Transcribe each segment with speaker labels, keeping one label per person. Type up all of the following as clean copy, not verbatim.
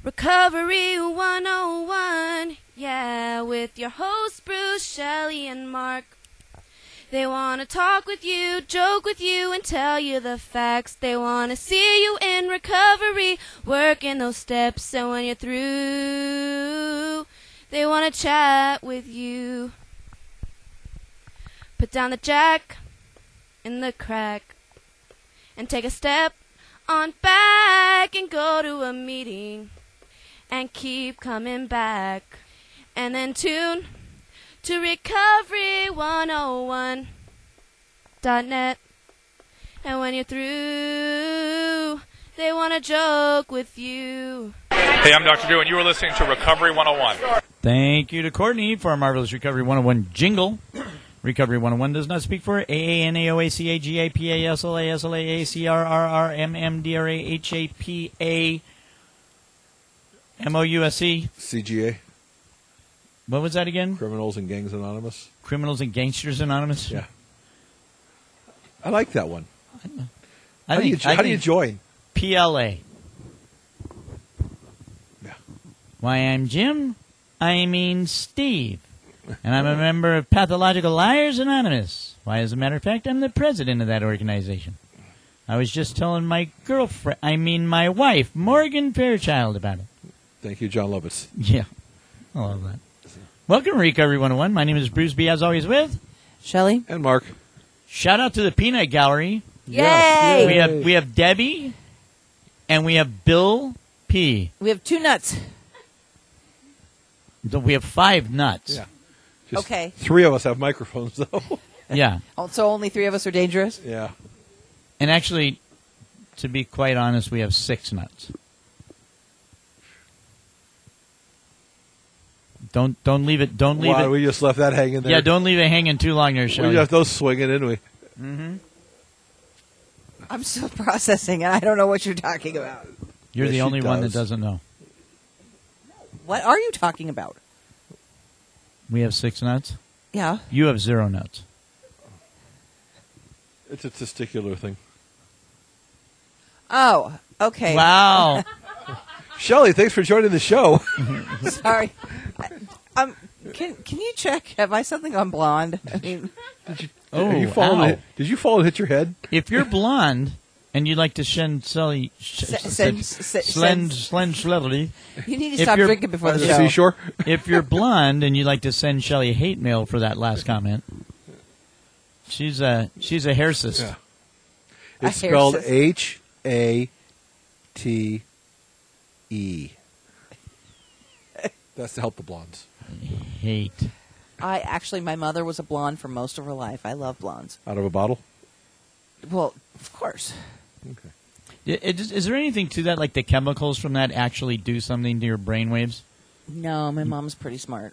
Speaker 1: Recovery 101, yeah, with your hosts Bruce, Shelley, and Mark. They want to talk with you, joke with you, and tell you the facts. They want to see you in recovery, working those steps, and when you're through, they want to chat with you. Put down the jack in the crack and take a step on back and go to a meeting and keep coming back, and then tune to recovery101.net, and when you're through, they want to joke with you.
Speaker 2: Hey, I'm Dr. Drew, and you are listening to Recovery 101.
Speaker 3: Thank you to Courtney for our marvelous Recovery 101 jingle. Recovery 101 does not speak for AANAOACAGAPASLASLAACRRMMDRAHAPAMOUSE.
Speaker 4: CGA.
Speaker 3: What was that again?
Speaker 4: Criminals and Gangs Anonymous.
Speaker 3: Criminals and Gangsters Anonymous?
Speaker 4: Yeah. I like that one.
Speaker 3: How
Speaker 4: do you join?
Speaker 3: PLA.
Speaker 4: Yeah.
Speaker 3: Why, I'm Jim. I mean Steve. And I'm a member of Pathological Liars Anonymous. Why, as a matter of fact, I'm the president of that organization. I was just telling my my wife, Morgan Fairchild, about it.
Speaker 4: Thank you, John Lovitz.
Speaker 3: Yeah. I love that. Welcome to Recovery 101. My name is Bruce B. As always with
Speaker 5: Shelley
Speaker 4: and Mark.
Speaker 3: Shout out to the Peanut Gallery.
Speaker 5: Yay!
Speaker 3: We have Debbie and we have Bill P.
Speaker 5: We have 2 nuts.
Speaker 3: We have 5 nuts.
Speaker 4: Yeah. Just
Speaker 5: Okay.
Speaker 4: 3 of us have microphones, though.
Speaker 3: Yeah.
Speaker 5: So only 3 of us are dangerous?
Speaker 4: Yeah.
Speaker 3: And actually, to be quite honest, we have 6 nuts. Don't leave it. Don't leave it.
Speaker 4: We just left that hanging there.
Speaker 3: Yeah, don't leave it hanging too long there,
Speaker 4: We
Speaker 3: Shelley.
Speaker 4: left those swinging, didn't we?
Speaker 3: Mm-hmm.
Speaker 5: I'm still processing, and I don't know what you're talking about.
Speaker 3: You're
Speaker 4: Yes,
Speaker 3: the
Speaker 4: she
Speaker 3: only one that
Speaker 4: does.
Speaker 3: doesn't know.
Speaker 5: What are you talking about?
Speaker 3: We have 6 nuts.
Speaker 5: Yeah.
Speaker 3: You have 0 nuts.
Speaker 4: It's a testicular thing.
Speaker 5: Oh, okay.
Speaker 3: Wow.
Speaker 4: Shelley, thanks for joining the show.
Speaker 5: Sorry. Can you check? Have I suddenly gone blonde? I mean,
Speaker 3: Oh,
Speaker 4: Did you fall
Speaker 3: ow.
Speaker 4: Did you fall and hit your head?
Speaker 3: If you're blonde and you'd like to send Shelley,
Speaker 5: send-
Speaker 3: Shelley,
Speaker 5: you need to
Speaker 3: If
Speaker 5: stop
Speaker 3: you're-
Speaker 5: drinking before
Speaker 4: On
Speaker 5: the
Speaker 4: the
Speaker 5: show.
Speaker 4: seashore?
Speaker 3: if you're blonde and you'd like to send Shelley hate mail for that last comment, she's a haircist.
Speaker 4: Yeah.
Speaker 5: A
Speaker 4: It's spelled
Speaker 5: haircist.
Speaker 4: HATE. That's to help the blondes.
Speaker 3: Hate.
Speaker 5: My mother was a blonde for most of her life. I love blondes.
Speaker 4: Out of a bottle?
Speaker 5: Well, of course.
Speaker 4: Okay.
Speaker 3: Is there anything to that, like the chemicals from that actually do something to your brainwaves?
Speaker 5: No, my mom's pretty smart.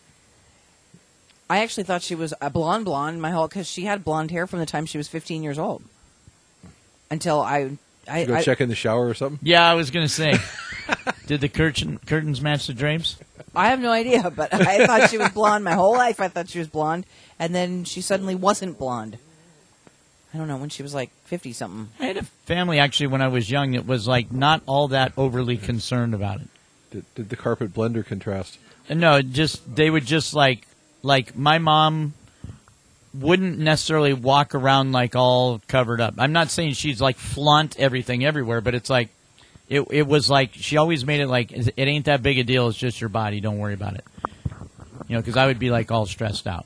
Speaker 5: I actually thought she was a blonde because she had blonde hair from the time she was 15 years old. Until I
Speaker 4: Go check in the shower or something?
Speaker 3: Yeah, I was going to say. Did the curtains match the drapes?
Speaker 5: I have no idea, but I thought she was blonde my whole life. I thought she was blonde, and then she suddenly wasn't blonde. I don't know, when she was like 50-something.
Speaker 3: I had a family, actually, when I was young, that was like not all that overly concerned about it.
Speaker 4: Did the carpet blender contrast?
Speaker 3: No, they would just like my mom wouldn't necessarily walk around like all covered up. I'm not saying she's like flaunt everything everywhere, but it's like it was like she always made it like it ain't that big a deal. It's just your body. Don't worry about it. You know, because I would be like all stressed out.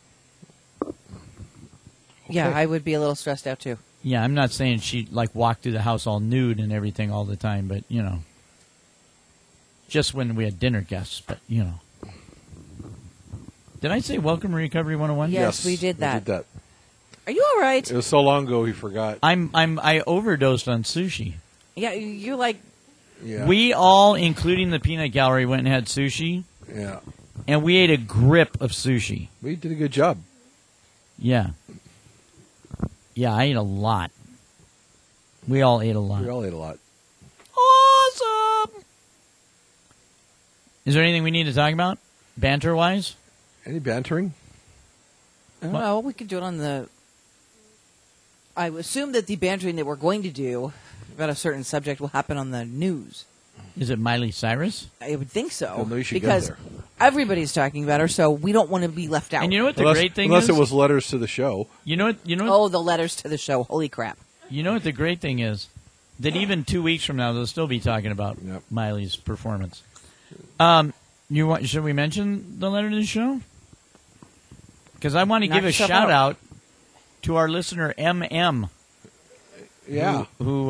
Speaker 5: Yeah, I would be a little stressed out too.
Speaker 3: Yeah, I'm not saying she like walked through the house all nude and everything all the time, but you know, just when we had dinner guests. But you know, did I say welcome to Recovery 101?
Speaker 5: Yes, we did that.
Speaker 4: We did that.
Speaker 5: Are you all right?
Speaker 4: It was so long ago, he forgot.
Speaker 3: I overdosed on sushi.
Speaker 5: Yeah, you like.
Speaker 4: Yeah.
Speaker 3: We all, including the Peanut Gallery, went and had sushi,
Speaker 4: Yeah.
Speaker 3: and we ate a grip of sushi.
Speaker 4: We did a good job.
Speaker 3: Yeah. Yeah, I ate a lot. We all ate a lot.
Speaker 4: We all ate a lot.
Speaker 3: Awesome! Is there anything we need to talk about, banter-wise?
Speaker 4: Any bantering?
Speaker 5: I don't know. We could do it on the. I assume that the bantering that we're going to do about a certain subject will happen on the news.
Speaker 3: Is it Miley Cyrus?
Speaker 5: I would think so.
Speaker 4: Well, no, you should go
Speaker 5: because
Speaker 4: there.
Speaker 5: everybody's talking about her, so we don't want to be left out.
Speaker 3: And you know what the
Speaker 4: Unless,
Speaker 3: great thing
Speaker 4: unless
Speaker 3: is?
Speaker 4: it was letters to the show.
Speaker 3: You know what?
Speaker 5: Oh, the letters to the show. Holy crap.
Speaker 3: You know what the great thing is? That even 2 weeks from now, they'll still be talking about
Speaker 4: Yep.
Speaker 3: Miley's performance. Should we mention the letter to the show? Because I want to
Speaker 5: Knock
Speaker 3: give a
Speaker 5: yourself
Speaker 3: shout
Speaker 5: out.
Speaker 3: out to our listener MM,
Speaker 4: Yeah.
Speaker 3: who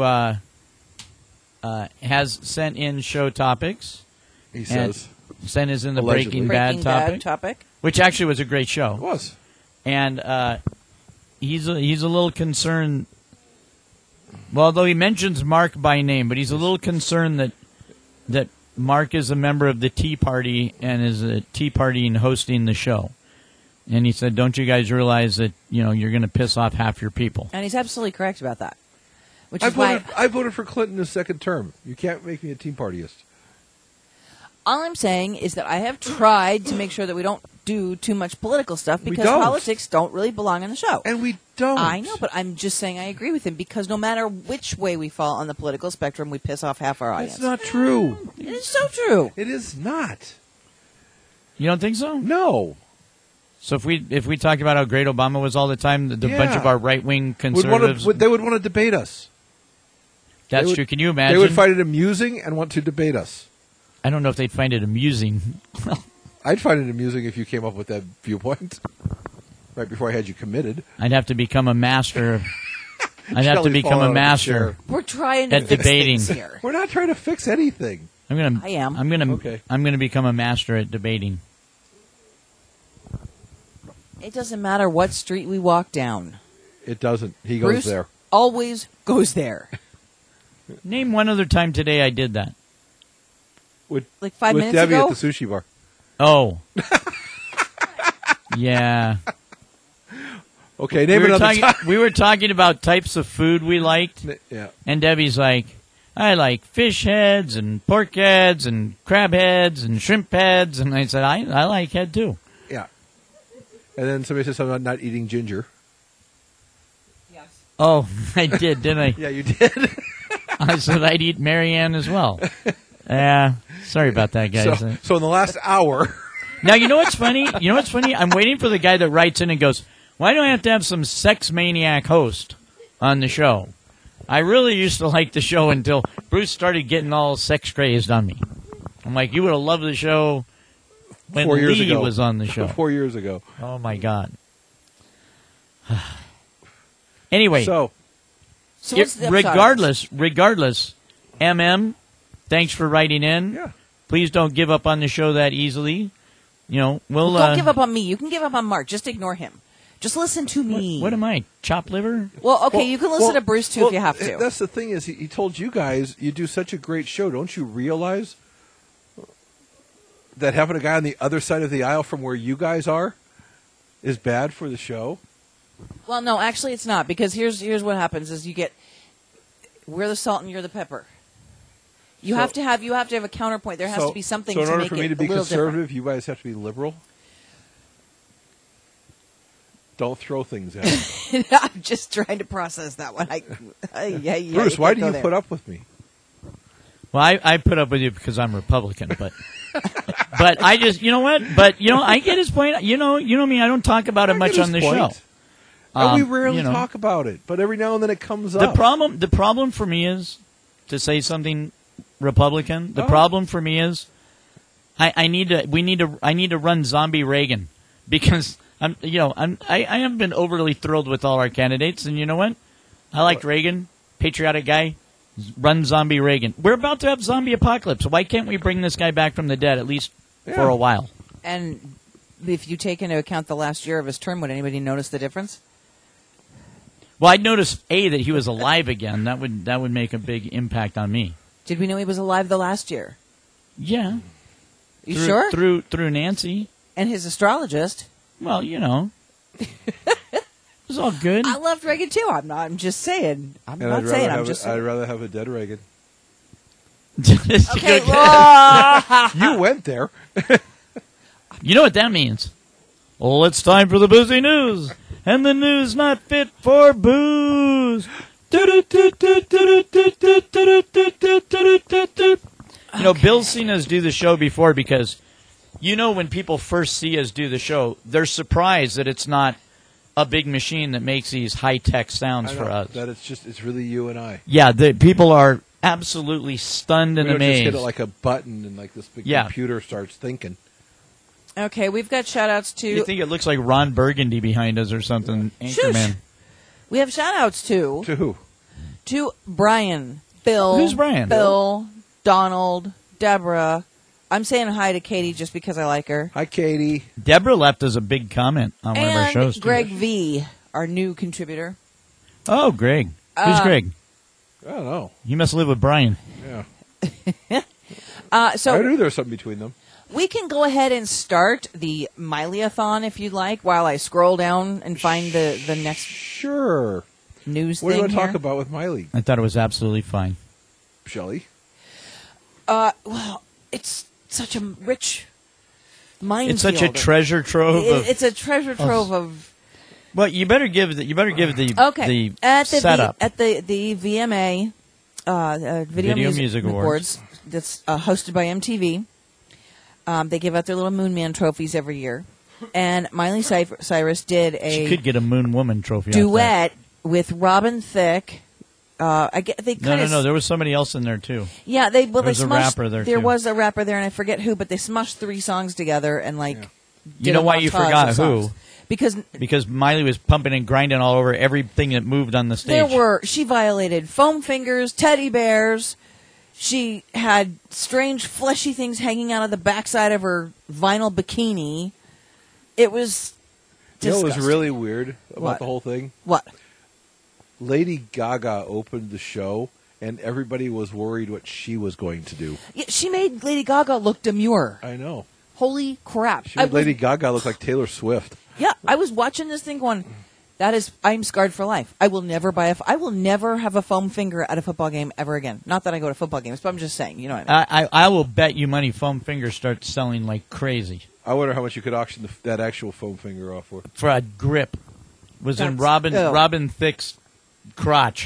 Speaker 3: has sent in show topics.
Speaker 4: He
Speaker 3: And
Speaker 4: says.
Speaker 3: sent us in the
Speaker 4: Allegedly.
Speaker 3: Breaking Bad
Speaker 5: Breaking
Speaker 3: topic,
Speaker 5: Bad topic.
Speaker 3: which actually was a great show.
Speaker 4: It was.
Speaker 3: And he's a little concerned. Well, although he mentions Mark by name, but he's a little concerned that Mark is a member of the Tea Party and is a Tea Party and hosting the show. And he said, "Don't you guys realize that you're going to piss off half your people?"
Speaker 5: And he's absolutely correct about that. Which
Speaker 4: I
Speaker 5: is why
Speaker 4: voted for Clinton his second term. You can't make me a Tea Partyist.
Speaker 5: all I'm saying is that I have tried to make sure that we don't do too much political stuff
Speaker 4: We
Speaker 5: because
Speaker 4: don't.
Speaker 5: politics don't really belong on the show.
Speaker 4: And we don't.
Speaker 5: I know, but I'm just saying I agree with him because no matter which way we fall on the political spectrum, we piss off half our audience.
Speaker 4: It's not true.
Speaker 5: It is so true.
Speaker 4: It is not.
Speaker 3: You don't think so?
Speaker 4: No.
Speaker 3: So if we talked about how great Obama was all the time, the bunch
Speaker 4: Yeah.
Speaker 3: of our right wing conservatives,
Speaker 4: They would want to debate us.
Speaker 3: that's
Speaker 4: they would-
Speaker 3: true. Can you imagine?
Speaker 4: They would find it amusing and want to debate us.
Speaker 3: I don't know if they'd find it amusing.
Speaker 4: I'd find it amusing if you came up with that viewpoint right before I had you committed.
Speaker 3: I'd have to become a master. I'd have to
Speaker 4: Shelley's
Speaker 3: become
Speaker 4: falling
Speaker 3: a
Speaker 4: out of the
Speaker 3: master.
Speaker 4: chair.
Speaker 5: We're trying to
Speaker 3: At
Speaker 5: fix
Speaker 3: debating.
Speaker 5: things here.
Speaker 4: We're not trying to fix anything.
Speaker 3: I am.
Speaker 4: Okay.
Speaker 3: I'm gonna become a master at debating.
Speaker 5: It doesn't matter what street we walk down.
Speaker 4: It doesn't. He goes
Speaker 5: Bruce
Speaker 4: there.
Speaker 5: always goes there.
Speaker 3: Name one other time today I did that.
Speaker 5: Like 5
Speaker 4: with
Speaker 5: minutes
Speaker 4: Debbie
Speaker 5: ago.
Speaker 4: at the sushi bar.
Speaker 3: Oh. Yeah.
Speaker 4: Okay, name another time.
Speaker 3: We were talking about types of food we liked,
Speaker 4: Yeah.
Speaker 3: and Debbie's like, I like fish heads and pork heads and crab heads and shrimp heads, and I said, I like head too.
Speaker 4: Yeah. And then somebody said something about not eating ginger.
Speaker 3: Oh, I did, didn't I?
Speaker 4: Yeah, you did.
Speaker 3: I said I'd eat Marianne as well. Yeah. Sorry about that, guys.
Speaker 4: So in the last hour,
Speaker 3: Now, you know what's funny? I'm waiting for the guy that writes in and goes, why do I have to have some sex maniac host on the show? I really used to like the show until Bruce started getting all sex crazed on me. I'm like, you would have loved the show when
Speaker 4: 4 years
Speaker 3: Lee
Speaker 4: ago.
Speaker 3: was on the show.
Speaker 4: 4 years ago.
Speaker 3: Oh, my God. Anyway,
Speaker 4: So,
Speaker 5: what's the upshot?
Speaker 3: regardless, MM, thanks for writing in.
Speaker 4: yeah.
Speaker 3: Please don't give up on the show that easily. We'll
Speaker 5: Don't give up on me. You can give up on Mark. Just ignore him. Just listen to me.
Speaker 3: What am I? Chopped liver?
Speaker 5: Well, okay, you can listen to Bruce too if you have to.
Speaker 4: That's the thing is, he told you guys, you do such a great show. Don't you realize that having a guy on the other side of the aisle from where you guys are is bad for the show?
Speaker 5: Well, no, actually, it's not because here's what happens: is you get we're the salt and you're the pepper. You have to have a counterpoint. There has to be something
Speaker 4: So in
Speaker 5: to
Speaker 4: order
Speaker 5: make
Speaker 4: for me
Speaker 5: it
Speaker 4: to be
Speaker 5: a little
Speaker 4: conservative, you guys have to be liberal. Don't throw things at me.
Speaker 5: different. I'm just trying to process that one.
Speaker 4: Bruce, why do you put up with me?
Speaker 3: Well, I put up with you because I'm Republican, but but I just, you know what? But I get his point. You know me. I don't talk about it much on the show.
Speaker 4: And we rarely
Speaker 3: you know.
Speaker 4: talk about it, but every now and then it comes
Speaker 3: The
Speaker 4: up.
Speaker 3: problem for me is to say something Republican. The problem for me is I need to run zombie Reagan because I haven't been overly thrilled with all our candidates, and you know what? I liked Reagan, patriotic guy. Run zombie Reagan. We're about to have zombie apocalypse. Why can't we bring this guy back from the dead at least for a while?
Speaker 5: And if you take into account the last year of his term, would anybody notice the difference?
Speaker 3: Well, I'd notice that he was alive again. That would make a big impact on me.
Speaker 5: Did we know he was alive the last year?
Speaker 3: Yeah.
Speaker 5: You sure?
Speaker 3: Through Nancy.
Speaker 5: And his astrologist.
Speaker 3: Well, it was all good.
Speaker 5: I loved Reagan too. I'm just saying. I'm
Speaker 4: And
Speaker 5: not saying. I'm just
Speaker 4: I'd
Speaker 5: saying.
Speaker 4: rather have a dead Reagan.
Speaker 5: Okay.
Speaker 4: You went there.
Speaker 3: You know what that means? Well, it's time for the boozy news, and the news not fit for booze. You know, Bill's seen us do the show before because, you know, when people first see us do the show, they're surprised that it's not a big machine that makes these high-tech sounds
Speaker 4: I
Speaker 3: for
Speaker 4: know,
Speaker 3: us.
Speaker 4: that it's really you and I.
Speaker 3: Yeah, the people are absolutely stunned and
Speaker 4: We don't just
Speaker 3: amazed.
Speaker 4: hit it like a button and like this big
Speaker 3: Yeah.
Speaker 4: computer starts thinking.
Speaker 5: Okay, we've got shout-outs to...
Speaker 3: You think it looks like Ron Burgundy behind us or something,
Speaker 5: Shush.
Speaker 3: Anchorman.
Speaker 5: We have shout-outs to...
Speaker 4: To who?
Speaker 5: To Brian, Bill...
Speaker 3: Who's Brian?
Speaker 5: Bill, Donald, Deborah. I'm saying hi to Katie just because I like her.
Speaker 4: Hi, Katie.
Speaker 3: Deborah left us a big comment on one of our
Speaker 5: And
Speaker 3: shows. too.
Speaker 5: Greg V., our new contributor.
Speaker 3: Oh, Greg. Who's Greg?
Speaker 4: I don't know.
Speaker 3: He must live with Brian.
Speaker 4: Yeah.
Speaker 5: So
Speaker 4: I knew there was something between them.
Speaker 5: we can go ahead and start the Miley-a-thon if you'd like while I scroll down and find the next
Speaker 4: Sure.
Speaker 5: news
Speaker 4: What do
Speaker 5: thing
Speaker 4: you want to
Speaker 5: here.
Speaker 4: talk about with Miley,
Speaker 3: I thought it was absolutely fine.
Speaker 4: Shelley?
Speaker 5: Well, it's such a rich minefield.
Speaker 3: It's such a treasure trove of.
Speaker 5: It's a treasure trove of...
Speaker 3: Well, you better give the
Speaker 5: Okay.
Speaker 3: the
Speaker 5: at the
Speaker 3: setup.
Speaker 5: at the VMA Video Music Awards that's hosted by MTV. They give out their little Moon Man trophies every year, and Miley Cyrus did
Speaker 3: She
Speaker 5: a
Speaker 3: could get a Moon Woman trophy. out there.
Speaker 5: duet with Robin Thicke. They
Speaker 3: No. There was somebody else in there too.
Speaker 5: Yeah, they
Speaker 3: There was
Speaker 5: they
Speaker 3: a
Speaker 5: smushed,
Speaker 3: rapper there,
Speaker 5: There
Speaker 3: too.
Speaker 5: was a rapper there, and I forget who, but they smushed 3 songs together and
Speaker 3: You
Speaker 5: did
Speaker 3: know
Speaker 5: a
Speaker 3: why you
Speaker 5: montage
Speaker 3: forgot
Speaker 5: of
Speaker 3: who?
Speaker 5: songs. Because
Speaker 3: Because Miley was pumping and grinding all over everything that moved on the stage.
Speaker 5: she violated foam fingers, teddy bears. She had strange fleshy things hanging out of the backside of her vinyl bikini. It was
Speaker 4: You know what
Speaker 5: disgusting.
Speaker 4: was really weird about
Speaker 5: What?
Speaker 4: the whole thing?
Speaker 5: What?
Speaker 4: Lady Gaga opened the show, and everybody was worried what she was going to do.
Speaker 5: Yeah, she made Lady Gaga look demure.
Speaker 4: I know.
Speaker 5: Holy crap!
Speaker 4: She made Lady Gaga look like Taylor Swift.
Speaker 5: Yeah, I was watching this thing going, I'm scarred for life. I will never I will never have a foam finger at a football game ever again. Not that I go to football games, but I'm just saying, you know what I mean.
Speaker 3: I will bet you money foam fingers start selling like crazy
Speaker 4: I wonder how much you could auction that actual foam finger off for.
Speaker 3: for a grip. Was in
Speaker 5: That's- ew.
Speaker 3: Robin Thicke's crotch.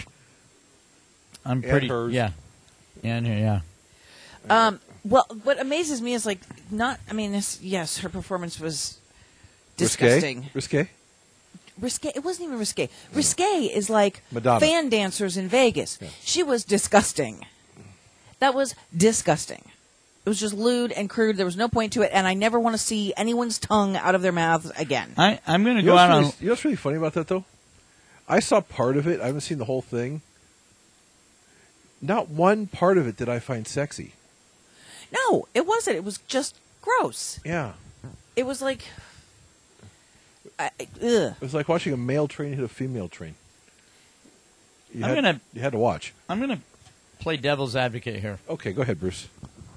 Speaker 3: I'm pretty
Speaker 4: hers.
Speaker 3: yeah, and yeah.
Speaker 5: Well, what amazes me is yes, her performance was
Speaker 4: Risque?
Speaker 5: disgusting.
Speaker 4: Risque?
Speaker 5: It wasn't even risque. Risque is like
Speaker 4: Madonna.
Speaker 5: fan dancers in Vegas.
Speaker 4: Yeah.
Speaker 5: She was disgusting. That was disgusting. It was just lewd and crude. There was no point to it, and I never want to see anyone's tongue out of their mouths again.
Speaker 3: I'm going to
Speaker 4: You
Speaker 3: go
Speaker 4: know,
Speaker 3: out
Speaker 4: what's
Speaker 3: on.
Speaker 4: really, you know what's really funny about that, though? I saw part of it. I haven't seen the whole thing. Not one part of it did I find sexy.
Speaker 5: No, it wasn't. It was just gross.
Speaker 4: Yeah.
Speaker 5: It was like, ugh.
Speaker 4: It was like watching a male train hit a female train. You had to watch.
Speaker 3: I'm going to play devil's advocate here.
Speaker 4: Okay, go ahead, Bruce.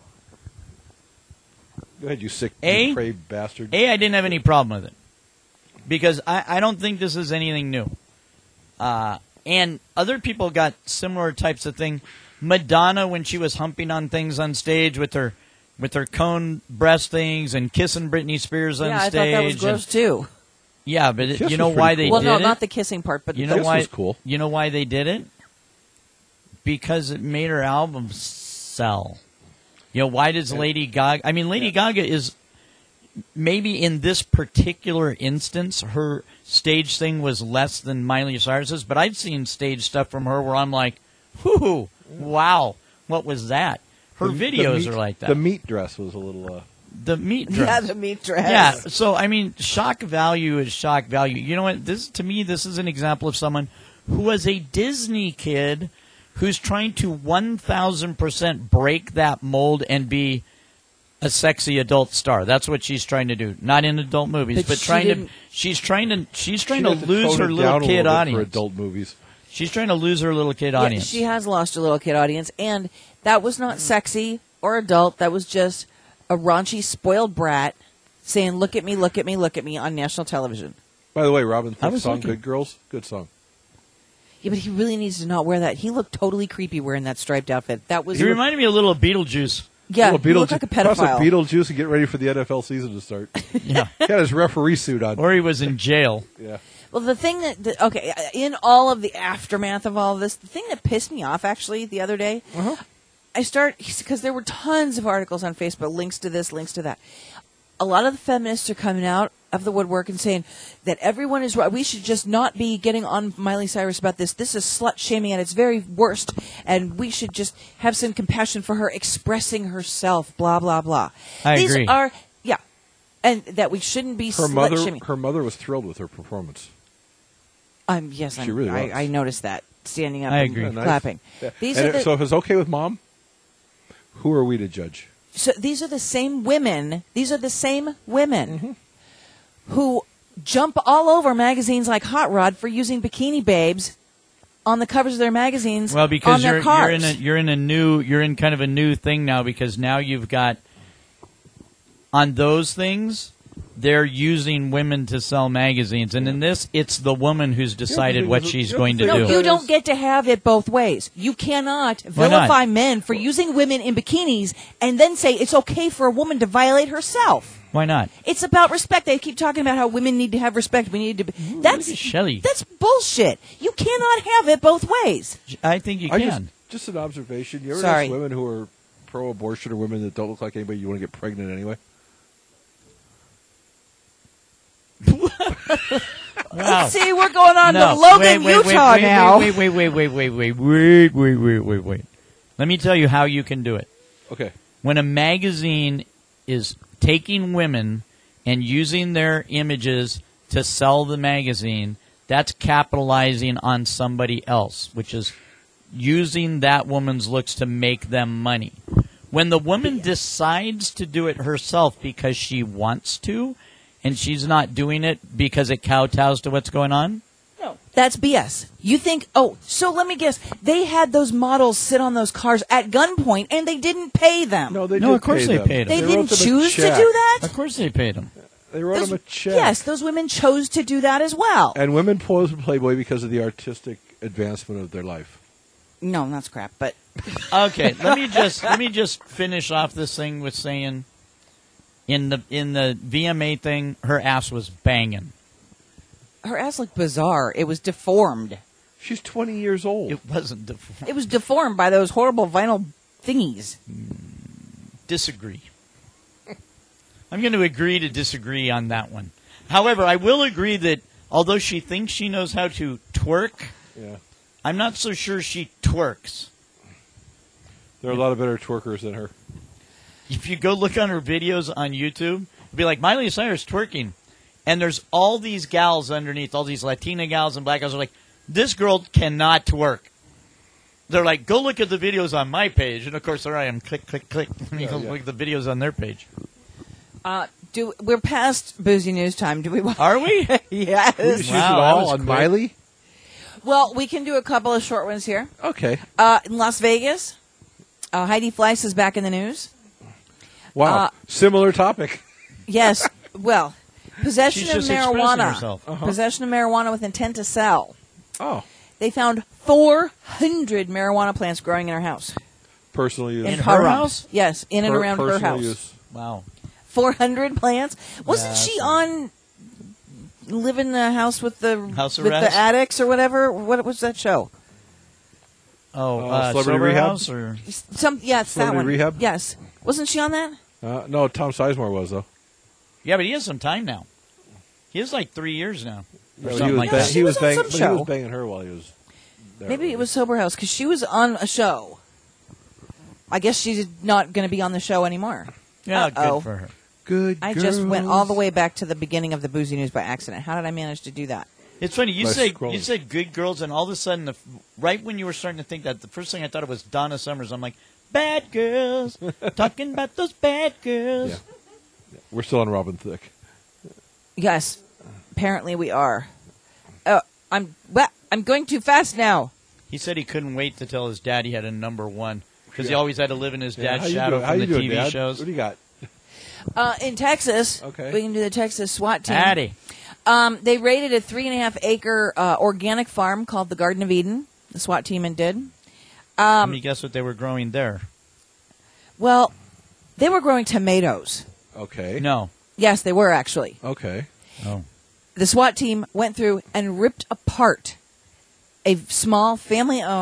Speaker 4: Go ahead, you sick,
Speaker 3: A?
Speaker 4: depraved bastard.
Speaker 3: I didn't have any problem with it because I don't think this is anything new. And other people got similar types of thing. Madonna, when she was humping on things on stage with her cone breast things and kissing Britney Spears on
Speaker 5: Yeah, I
Speaker 3: stage.
Speaker 5: thought that was gross too.
Speaker 3: Yeah, but
Speaker 4: Kiss
Speaker 3: you know
Speaker 4: was
Speaker 3: why
Speaker 4: pretty
Speaker 3: they
Speaker 4: cool.
Speaker 5: Well,
Speaker 3: did
Speaker 5: no,
Speaker 3: it?
Speaker 5: not the kissing part, but
Speaker 3: You
Speaker 5: the
Speaker 3: know
Speaker 4: Kiss
Speaker 3: why?
Speaker 4: was cool.
Speaker 3: You know why they did it? Because it made her album sell. You know, why does Lady Gaga... I mean, Lady Gaga is... Maybe in this particular instance, her stage thing was less than Miley Cyrus's, but I've seen stage stuff from her where I'm like, whoo, wow, what was that? Her videos are like that.
Speaker 4: The meat dress was a little...
Speaker 3: The meat dress.
Speaker 5: Yeah, the meat dress.
Speaker 3: Yeah, so I mean, shock value is shock value. You know what? This is an example of someone who was a Disney kid who's trying to 1,000% break that mold and be a sexy adult star. That's what she's trying to do. Not in adult movies,
Speaker 5: But
Speaker 3: but
Speaker 5: she
Speaker 3: trying to.
Speaker 5: didn't-
Speaker 3: She's trying to
Speaker 4: She'd have to
Speaker 3: lose
Speaker 4: tone
Speaker 3: her
Speaker 4: it
Speaker 3: little
Speaker 4: down a
Speaker 3: kid
Speaker 4: little bit
Speaker 3: audience.
Speaker 4: for adult movies.
Speaker 3: She's trying to lose her little kid
Speaker 5: Yeah,
Speaker 3: audience.
Speaker 5: she has lost her little kid audience, and that was not sexy or adult. That was just a raunchy, spoiled brat saying, look at me, look at me, look at me on national television.
Speaker 4: By the way, Robin
Speaker 3: I
Speaker 4: Thicke's
Speaker 3: was
Speaker 4: song
Speaker 3: looking.
Speaker 4: "Good Girls," good song.
Speaker 5: Yeah, but he really needs to not wear that. He looked totally creepy wearing that striped outfit. That was
Speaker 3: He reminded me a little of Beetlejuice.
Speaker 5: yeah,
Speaker 4: Little
Speaker 5: he looked like a
Speaker 4: Cross
Speaker 5: pedophile.
Speaker 4: a Beetlejuice and get ready for the NFL season to start.
Speaker 3: Yeah,
Speaker 4: He had his referee suit on.
Speaker 3: or he was in jail.
Speaker 4: Yeah.
Speaker 5: Well, the thing in all of the aftermath of all of this, the thing that pissed me off actually the other day, because there were tons of articles on Facebook, links to this, links to that. A lot of the feminists are coming out of the woodwork and saying that everyone is right. We should just not be getting on Miley Cyrus about this. This is slut shaming at its very worst, and we should just have some compassion for her expressing herself. Blah blah blah.
Speaker 3: These agree.
Speaker 5: And that we shouldn't be slut shaming.
Speaker 4: Her mother was thrilled with her performance.
Speaker 5: She really was. I noticed that standing up
Speaker 3: I
Speaker 5: and
Speaker 3: agree.
Speaker 5: clapping.
Speaker 4: Yeah. So if it's okay with Mom, who are we to judge?
Speaker 5: So these are the same women. These are the same women who jump all over magazines like Hot Rod for using bikini babes on the covers of their magazines.
Speaker 3: Well, because
Speaker 5: on their cars.
Speaker 3: you're in kind of a new thing now, because now you've got on those things they're using women to sell magazines, and in this, it's the woman who's decided what she's going to do.
Speaker 5: You don't get to have it both ways. You cannot vilify men for using women in bikinis and then say it's okay for a woman to violate herself.
Speaker 3: Why not?
Speaker 5: It's about respect. They keep talking about how women need to have respect. We need to. That's
Speaker 3: Shelley.
Speaker 5: That's bullshit. You cannot have it both ways.
Speaker 3: I think you can.
Speaker 4: Just an observation. You ever
Speaker 5: Sorry.
Speaker 4: notice women who are pro-abortion or women that don't look like anybody you want to get pregnant anyway?
Speaker 3: Wow.
Speaker 5: See, we're going on to Logan, Utah now.
Speaker 3: Wait. Let me tell you how you can do it.
Speaker 4: Okay.
Speaker 3: When a magazine is taking women and using their images to sell the magazine, that's capitalizing on somebody else, which is using that woman's looks to make them money. When the woman decides to do it herself because she wants to, and she's not doing it because it kowtows to what's going on?
Speaker 5: No. That's BS. You think, so let me guess, they had those models sit on those cars at gunpoint and they didn't pay them.
Speaker 4: No,
Speaker 3: of course they paid them.
Speaker 5: They didn't choose to do that?
Speaker 3: Of course they paid them.
Speaker 4: They wrote them a check.
Speaker 5: Yes, those women chose to do that as well.
Speaker 4: And women pose with Playboy because of the artistic advancement of their life.
Speaker 5: No, that's crap, but...
Speaker 3: Okay, let me just finish off this thing with saying... In the VMA thing, her ass was banging.
Speaker 5: Her ass looked bizarre. It was deformed.
Speaker 4: She's 20 years old.
Speaker 3: It wasn't deformed.
Speaker 5: It was deformed by those horrible vinyl thingies.
Speaker 3: Disagree. I'm going to agree to disagree on that one. However, I will agree that although she thinks she knows how to twerk, I'm not so sure she twerks.
Speaker 4: There are a lot of better twerkers than her.
Speaker 3: If you go look on her videos on YouTube, it'll be like Miley Cyrus twerking. And there's all these gals underneath, all these Latina gals and black gals are like, this girl cannot twerk. They're like, go look at the videos on my page. And, of course, there I am. Click, click, click. Look at the videos on their page.
Speaker 5: We're past boozy news time. Do we want?
Speaker 3: Are we?
Speaker 5: Yes.
Speaker 4: We just use it all on Miley?
Speaker 5: Well, we can do a couple of short ones here.
Speaker 4: Okay.
Speaker 5: In Las Vegas, Heidi Fleiss is back in the news.
Speaker 4: Wow. Similar topic.
Speaker 5: Yes. Well, possession
Speaker 3: She's
Speaker 5: of
Speaker 3: just expressing
Speaker 5: marijuana.
Speaker 3: herself.
Speaker 5: Possession of marijuana with intent to sell.
Speaker 4: Oh.
Speaker 5: They found 400 marijuana plants growing in her house.
Speaker 4: Personal use.
Speaker 3: In her house?
Speaker 5: Yes, in and around her house.
Speaker 4: Use.
Speaker 3: Wow.
Speaker 5: 400 plants? Wasn't she on Live in the House with the Addicts or whatever? What was that show?
Speaker 4: Celebrity
Speaker 3: Sober
Speaker 4: Rehab?
Speaker 3: House or
Speaker 5: It's that one.
Speaker 4: Rehab?
Speaker 5: Yes. Wasn't she on that?
Speaker 4: No, Tom Sizemore was, though.
Speaker 3: Yeah, but he has some time now. He has like 3 years now. Or
Speaker 4: Yeah,
Speaker 3: something like that.
Speaker 4: He was
Speaker 5: on some show.
Speaker 4: He was banging her while he was there.
Speaker 5: Maybe it was Sober House because she was on a show. I guess she's not going to be on the show anymore.
Speaker 3: Yeah, good for her.
Speaker 4: Good
Speaker 5: I just went all the way back to the beginning of the Boozy News by accident. How did I manage to do that?
Speaker 3: It's funny. You
Speaker 4: Scrolling.
Speaker 3: said good girls, and all of a sudden, right when you were starting to think that, the first thing I thought of was Donna Summers. I'm like, bad girls, talking about those bad girls.
Speaker 4: Yeah. We're still on Robin Thicke.
Speaker 5: Yes, apparently we are. I'm going too fast now.
Speaker 3: He said he couldn't wait to tell his dad he had a number one because he always had to live in his dad's
Speaker 4: how
Speaker 3: shadow from the TV
Speaker 4: Dad?
Speaker 3: shows.
Speaker 4: What do you got?
Speaker 5: In Texas,
Speaker 4: Okay.
Speaker 5: we can do the Texas SWAT team.
Speaker 3: Patty.
Speaker 5: They raided a 3.5-acre organic farm called the Garden of Eden. The SWAT team did.
Speaker 3: Let me guess what they were growing there.
Speaker 5: Well, they were growing tomatoes.
Speaker 4: Okay.
Speaker 3: No.
Speaker 5: Yes, they were actually.
Speaker 4: Okay.
Speaker 3: Oh.
Speaker 5: The SWAT team went through and ripped apart a small family-owned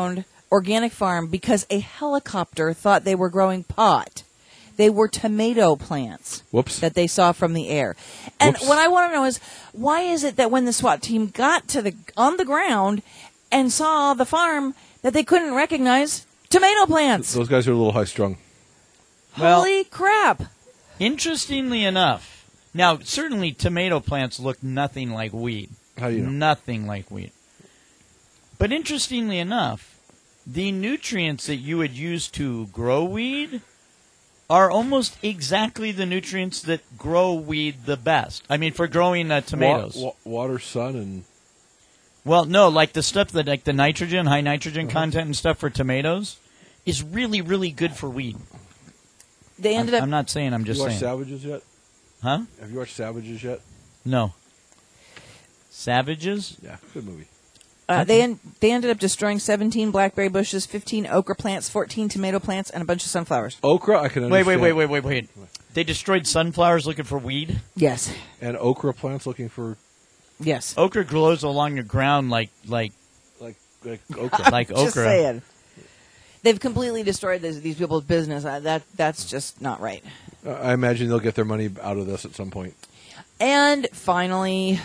Speaker 5: organic farm because a helicopter thought they were growing pot. They were tomato plants.
Speaker 4: Whoops.
Speaker 5: That they saw from the air. And
Speaker 4: Whoops.
Speaker 5: what I want to know is, why is it that when the SWAT team got to on the ground and saw the farm, that they couldn't recognize tomato plants?
Speaker 4: Those guys are a little high strung.
Speaker 3: Well,
Speaker 5: Holy crap.
Speaker 3: Interestingly enough, now certainly tomato plants look nothing like weed.
Speaker 4: How do you know?
Speaker 3: Nothing like weed. But interestingly enough, the nutrients that you would use to grow weed are almost exactly the nutrients that grow weed the best. I mean, for growing tomatoes.
Speaker 4: Water, sun, and...
Speaker 3: Well, no, like the stuff that, like the nitrogen, high nitrogen content and stuff for tomatoes is really, really good for weed.
Speaker 5: They ended up...
Speaker 3: I'm not saying, I'm just
Speaker 4: saying.
Speaker 3: saying.
Speaker 4: Have you watched Savages yet?
Speaker 3: Huh?
Speaker 4: Have you watched Savages yet?
Speaker 3: No. Savages?
Speaker 4: Yeah, good movie.
Speaker 5: They ended up destroying 17 blackberry bushes, 15 okra plants, 14 tomato plants, and a bunch of sunflowers.
Speaker 4: Okra, I can understand.
Speaker 3: Wait. They destroyed sunflowers looking for weed?
Speaker 5: Yes.
Speaker 4: And okra plants looking for...
Speaker 5: Yes.
Speaker 3: Okra grows along the ground like
Speaker 4: okra.
Speaker 3: like
Speaker 5: Just
Speaker 3: okra.
Speaker 5: saying. They've completely destroyed these people's business. That's just not right.
Speaker 4: I imagine they'll get their money out of this at some point.
Speaker 5: And finally,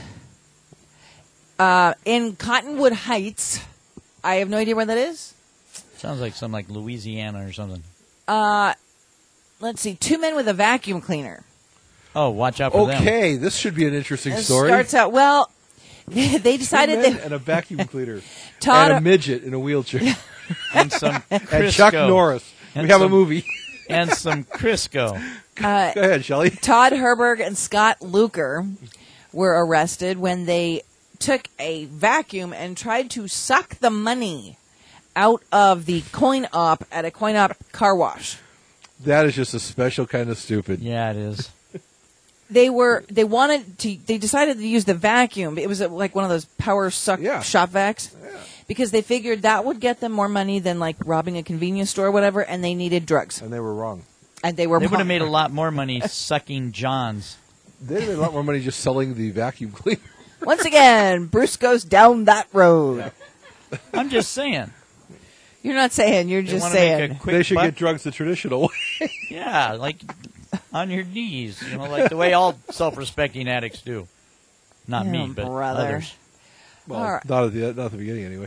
Speaker 5: in Cottonwood Heights, I have no idea where that is.
Speaker 3: Sounds like some like Louisiana or something.
Speaker 5: Let's see. 2 men with a vacuum cleaner.
Speaker 3: Oh, watch out for them.
Speaker 4: Okay, this should be an interesting
Speaker 5: It
Speaker 4: story.
Speaker 5: starts out, well, they decided
Speaker 4: 2 men
Speaker 5: they...
Speaker 4: and a vacuum cleaner.
Speaker 5: Todd-
Speaker 4: and a midget in a wheelchair.
Speaker 3: And some Crisco.
Speaker 4: And Chuck Norris.
Speaker 3: And
Speaker 4: we have a
Speaker 3: some-
Speaker 4: movie.
Speaker 3: And some Crisco.
Speaker 4: Go ahead, Shelley.
Speaker 5: Todd Herberg and Scott Luker were arrested when they took a vacuum and tried to suck the money out of the coin op at a coin op car wash.
Speaker 4: That is just a special kind of stupid.
Speaker 3: Yeah, it is.
Speaker 5: They decided to use the vacuum. It was like one of those power suck shop vacs.
Speaker 4: Yeah.
Speaker 5: Because they figured that would get them more money than like robbing a convenience store or whatever, and they needed drugs.
Speaker 4: And they were wrong.
Speaker 3: They would have made a lot more money sucking Johns.
Speaker 4: They made a lot more money just selling the vacuum cleaner.
Speaker 5: Once again, Bruce goes down that road.
Speaker 3: I'm just saying.
Speaker 5: You're not saying, you're just saying.
Speaker 4: They should get drugs the traditional way.
Speaker 3: Yeah, like on your knees, like the way all self-respecting addicts do. Not me, but others.
Speaker 4: Well,
Speaker 5: right.
Speaker 4: not at the beginning, anyway.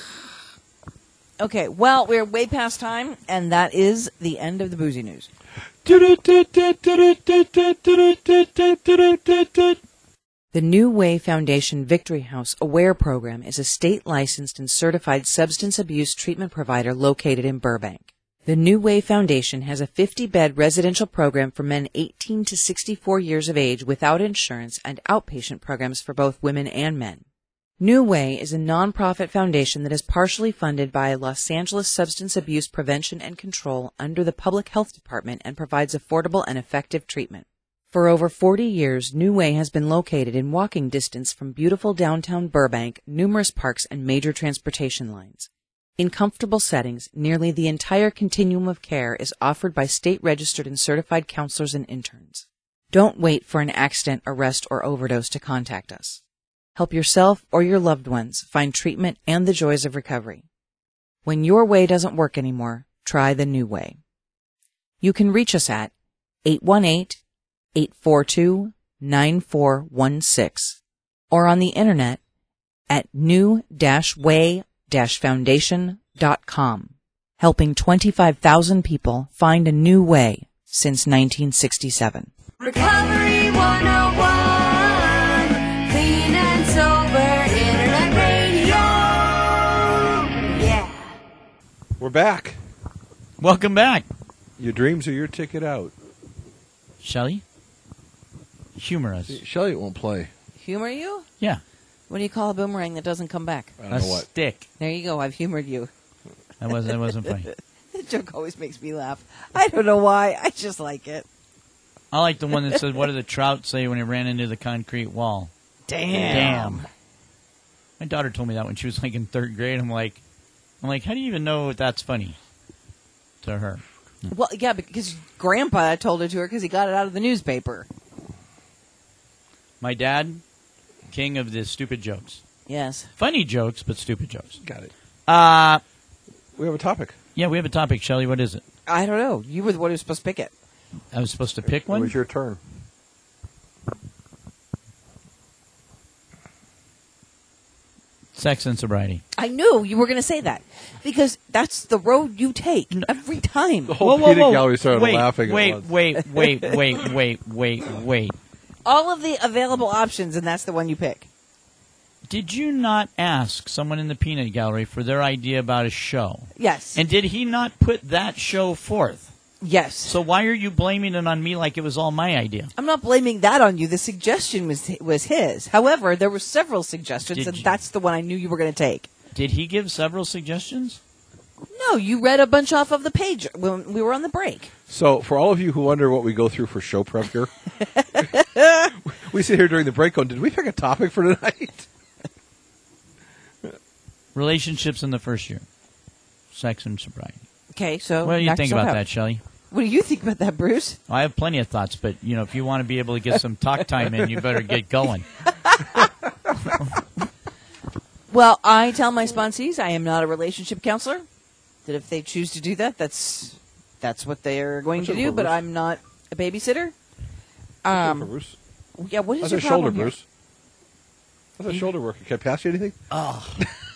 Speaker 5: Okay, well, we're way past time, and that is the end of the boozy news. The New Way Foundation Victory House Aware program is a state-licensed and certified substance abuse treatment provider located in Burbank. The New Way Foundation has a 50-bed residential program for men 18 to 64 years of age without insurance and outpatient programs for both women and men. New Way is a nonprofit foundation that is partially funded by Los Angeles Substance Abuse Prevention and Control under the Public Health Department and provides affordable and effective treatment. For over 40 years, New Way has been located in walking distance from beautiful downtown Burbank, numerous parks, and major transportation lines. In comfortable settings, nearly the entire continuum of care is offered by state-registered and certified counselors and interns. Don't wait for an accident, arrest, or overdose to contact us. Help yourself or your loved ones find treatment and the joys of recovery. When your way doesn't work anymore, try the New Way. You can reach us at 818-842-9416 or on the internet at new-way-foundation.com, helping 25,000 people find a new way since 1967.
Speaker 1: Recovery 101, clean and sober internet radio. Yeah.
Speaker 4: We're back.
Speaker 3: Welcome back.
Speaker 4: Your dreams are your ticket out.
Speaker 3: Shelley, humor us.
Speaker 4: Shelley won't play.
Speaker 5: Humor you?
Speaker 3: Yeah.
Speaker 5: What do you call a boomerang that doesn't come back?
Speaker 4: I don't know what.
Speaker 3: Stick.
Speaker 5: There you go. I've humored you.
Speaker 3: That wasn't funny.
Speaker 5: The joke always makes me laugh. I don't know why. I just like it.
Speaker 3: I like the one that says, "What did the trout say when it ran into the concrete wall?" Damn. My daughter told me that when she was like in 3rd grade. I'm like, how do you even know that's funny to her?
Speaker 5: Well, yeah, because Grandpa told it to her because he got it out of the newspaper.
Speaker 3: My dad, king of the stupid jokes.
Speaker 5: Yes.
Speaker 3: Funny jokes, but stupid jokes.
Speaker 4: Got it. We have a topic.
Speaker 3: Yeah, we have a topic, Shelley. What is it?
Speaker 5: I don't know. You were the one who was supposed to pick it.
Speaker 3: I was supposed to pick
Speaker 4: It
Speaker 3: one?
Speaker 4: was your turn.
Speaker 3: Sex and sobriety.
Speaker 5: I knew you were going to say that because that's the road you take every time.
Speaker 4: The whole peanut gallery started laughing at
Speaker 3: Wait.
Speaker 5: All of the available options, and that's the one you pick.
Speaker 3: Did you not ask someone in the peanut gallery for their idea about a show?
Speaker 5: Yes.
Speaker 3: And did he not put that show forth?
Speaker 5: Yes.
Speaker 3: So why are you blaming it on me like it was all my idea?
Speaker 5: I'm not blaming that on you. The suggestion was his. However, there were several suggestions, and that's the one I knew you were going to take.
Speaker 3: Did he give several suggestions?
Speaker 5: No, you read a bunch off of the page when we were on the break.
Speaker 4: So, for all of you who wonder what we go through for show prep here, we sit here during the break going, did we pick a topic for tonight?
Speaker 3: Relationships in the first year. Sex and sobriety.
Speaker 5: Okay, so
Speaker 3: what do you think about that, Shelley?
Speaker 5: What do you think about that, Bruce?
Speaker 3: I have plenty of thoughts, but if you want to be able to get some talk time in, you better get going.
Speaker 5: Well, I tell my sponsees I am not a relationship counselor. That if they choose to do that, that's what they are going to do. But I'm not a babysitter.
Speaker 4: Bruce.
Speaker 5: Yeah, what is
Speaker 4: your
Speaker 5: problem
Speaker 4: shoulder,
Speaker 5: here?
Speaker 4: Bruce? How's that shoulder working? Can I pass you anything?
Speaker 3: Oh.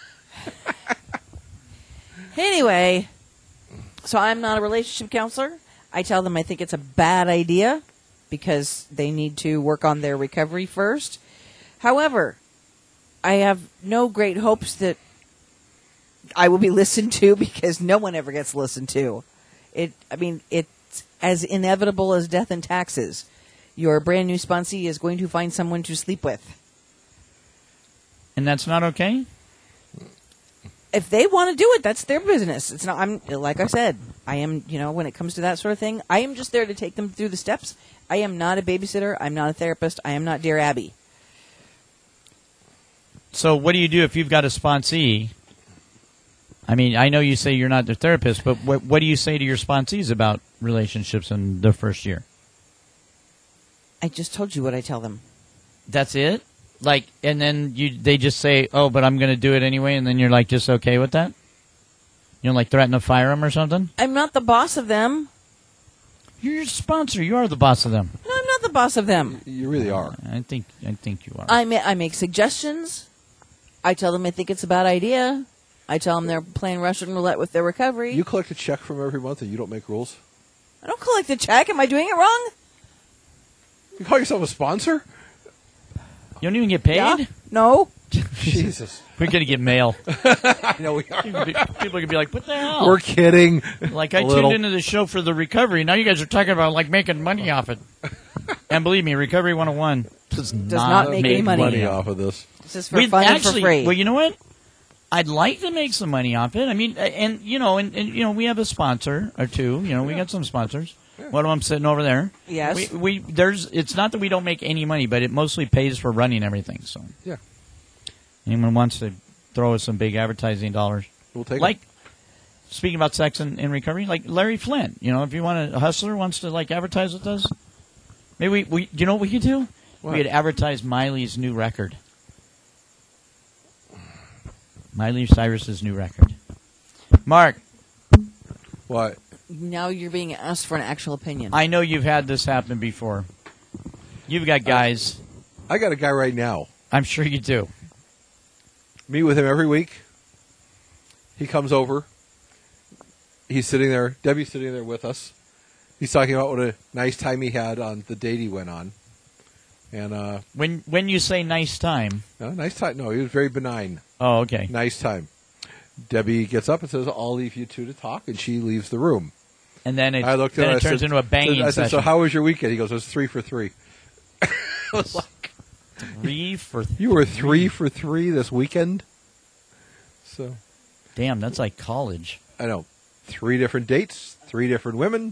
Speaker 5: Anyway, so I'm not a relationship counselor. I tell them I think it's a bad idea because they need to work on their recovery first. However, I have no great hopes that I will be listened to because no one ever gets listened to. It's as inevitable as death and taxes. Your brand new sponsee is going to find someone to sleep with.
Speaker 3: And that's not okay?
Speaker 5: If they want to do it, that's their business. It's not. I'm like I said. I am. When it comes to that sort of thing, I am just there to take them through the steps. I am not a babysitter. I'm not a therapist. I am not Dear Abby.
Speaker 3: So, what do you do if you've got a sponsee? I mean, I know you say you're not their therapist, but what do you say to your sponsees about relationships in the first year?
Speaker 5: I just told you what I tell them.
Speaker 3: That's it? And then they just say, oh, but I'm going to do it anyway, and then you're just okay with that? Threaten to fire them or something?
Speaker 5: I'm not the boss of them.
Speaker 3: You're your sponsor. You are the boss of them.
Speaker 5: No, I'm not the boss of them.
Speaker 4: You really are.
Speaker 3: I think you are.
Speaker 5: I make suggestions. I tell them I think it's a bad idea. I tell them they're playing Russian roulette with their recovery.
Speaker 4: You collect a check from every month and you don't make rules?
Speaker 5: I don't collect a check. Am I doing it wrong?
Speaker 4: You call yourself a sponsor?
Speaker 3: You don't even get paid?
Speaker 5: Yeah? No.
Speaker 4: Jesus.
Speaker 3: We're going to get mail.
Speaker 4: I know we are.
Speaker 3: People are going to be like, what the hell?
Speaker 4: We're kidding.
Speaker 3: I tuned into the show for the recovery. Now you guys are talking about making money off it. And believe me, Recovery 101 does not make
Speaker 5: any
Speaker 4: money off of this.
Speaker 5: This is for fun and for free.
Speaker 3: Well, you know what? I'd like to make some money off it. I mean, and we have a sponsor or two. We got some sponsors. One of them sitting over there.
Speaker 5: Yes.
Speaker 3: It's not that we don't make any money, but it mostly pays for running everything. So
Speaker 4: yeah.
Speaker 3: Anyone wants to throw us some big advertising dollars?
Speaker 4: We'll take it.
Speaker 3: Speaking about sex and recovery, like Larry Flynn. If you want a hustler wants to advertise with us, maybe we. You know what we could do?
Speaker 4: What?
Speaker 3: We could advertise Miley's new record. Miley Cyrus's new record. Mark.
Speaker 4: What?
Speaker 5: Now you're being asked for an actual opinion.
Speaker 3: I know you've had this happen before. You've got guys.
Speaker 4: I got a guy right now.
Speaker 3: I'm sure you do.
Speaker 4: Meet with him every week. He comes over. He's sitting there. Debbie's sitting there with us. He's talking about what a nice time he had on the date he went on. And
Speaker 3: when you say nice time,
Speaker 4: nice time. No, he was very benign.
Speaker 3: Oh, okay.
Speaker 4: Nice time. Debbie gets up and says, "I'll leave you two to talk," and she leaves the room.
Speaker 3: And then it turns into a banging
Speaker 4: I
Speaker 3: session.
Speaker 4: said, "So how was your weekend?" He goes, "It was 3 for 3." I was like,
Speaker 3: 3 for 3.
Speaker 4: You were 3 for 3 this weekend. So,
Speaker 3: damn, that's like college.
Speaker 4: I know. 3 different dates, 3 different women,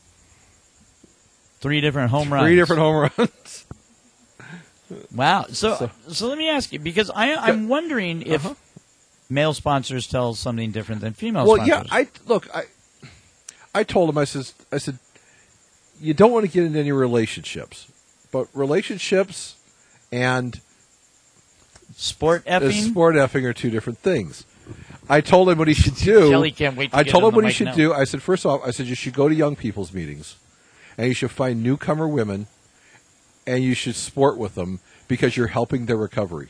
Speaker 3: 3 different home runs.
Speaker 4: 3 different home runs.
Speaker 3: Wow. So let me ask you, because I'm wondering if male sponsors tell something different than female sponsors.
Speaker 4: Well, yeah. I told him. I said, you don't want to get into any relationships, but relationships and
Speaker 3: sport effing
Speaker 4: are 2 different things. I told him what he should do.
Speaker 3: Shelly can't wait to
Speaker 4: I
Speaker 3: get
Speaker 4: told
Speaker 3: on
Speaker 4: him
Speaker 3: the
Speaker 4: what he
Speaker 3: mic
Speaker 4: should
Speaker 3: now.
Speaker 4: do. I said, first off, I said you should go to young people's meetings, and you should find newcomer women, and you should sport with them because you're helping their recovery.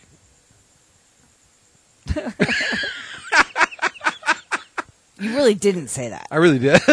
Speaker 5: You really didn't say that.
Speaker 4: I really did.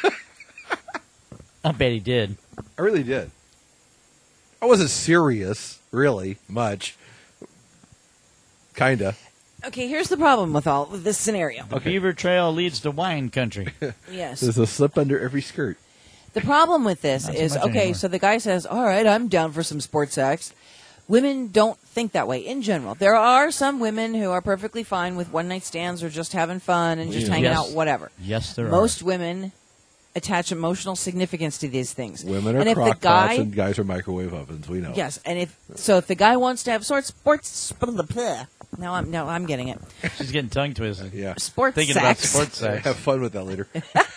Speaker 3: I bet he did.
Speaker 4: I really did. I wasn't serious, really, much. Kinda.
Speaker 5: Okay, here's the problem with this scenario.
Speaker 3: The Beaver Trail leads to wine country.
Speaker 5: Yes.
Speaker 4: There's a slip under every skirt.
Speaker 5: The problem with this
Speaker 3: Not so
Speaker 5: is,
Speaker 3: much
Speaker 5: okay,
Speaker 3: anymore.
Speaker 5: so the guy says, all right, I'm down for some sports sex. Women don't think that way in general. There are some women who are perfectly fine with one-night stands or just having fun and just hanging
Speaker 3: Yes.
Speaker 5: out, whatever.
Speaker 3: Yes, there
Speaker 5: Most women attach emotional significance to these things.
Speaker 4: Women
Speaker 5: and
Speaker 4: are
Speaker 5: if the
Speaker 4: crock
Speaker 5: guy,
Speaker 4: pots and guys are microwave ovens. We know.
Speaker 5: yes, and if the guy wants to have sports, now I'm getting it.
Speaker 3: are. She's getting tongue twisted.
Speaker 4: Yeah.
Speaker 5: Sports
Speaker 3: Thinking
Speaker 5: sex.
Speaker 3: about sports sex.
Speaker 4: Have fun with that later.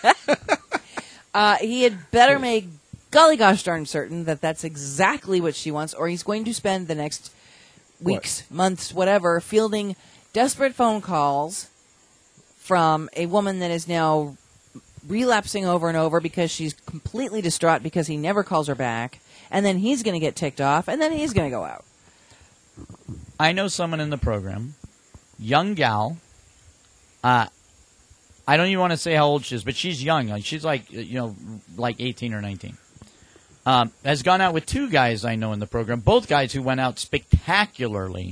Speaker 5: He had better make golly gosh darn certain that that's exactly what she wants, or he's going to spend the next weeks, months, whatever, fielding desperate phone calls from a woman that is now relapsing over and over because she's completely distraught because he never calls her back, and then he's going to get ticked off, and then he's going to go out.
Speaker 3: I know someone in the program, young gal. I don't even want to say how old she is, but she's young. Like, she's like 18 or 19. Has gone out with two guys I know in the program, both guys who went out spectacularly,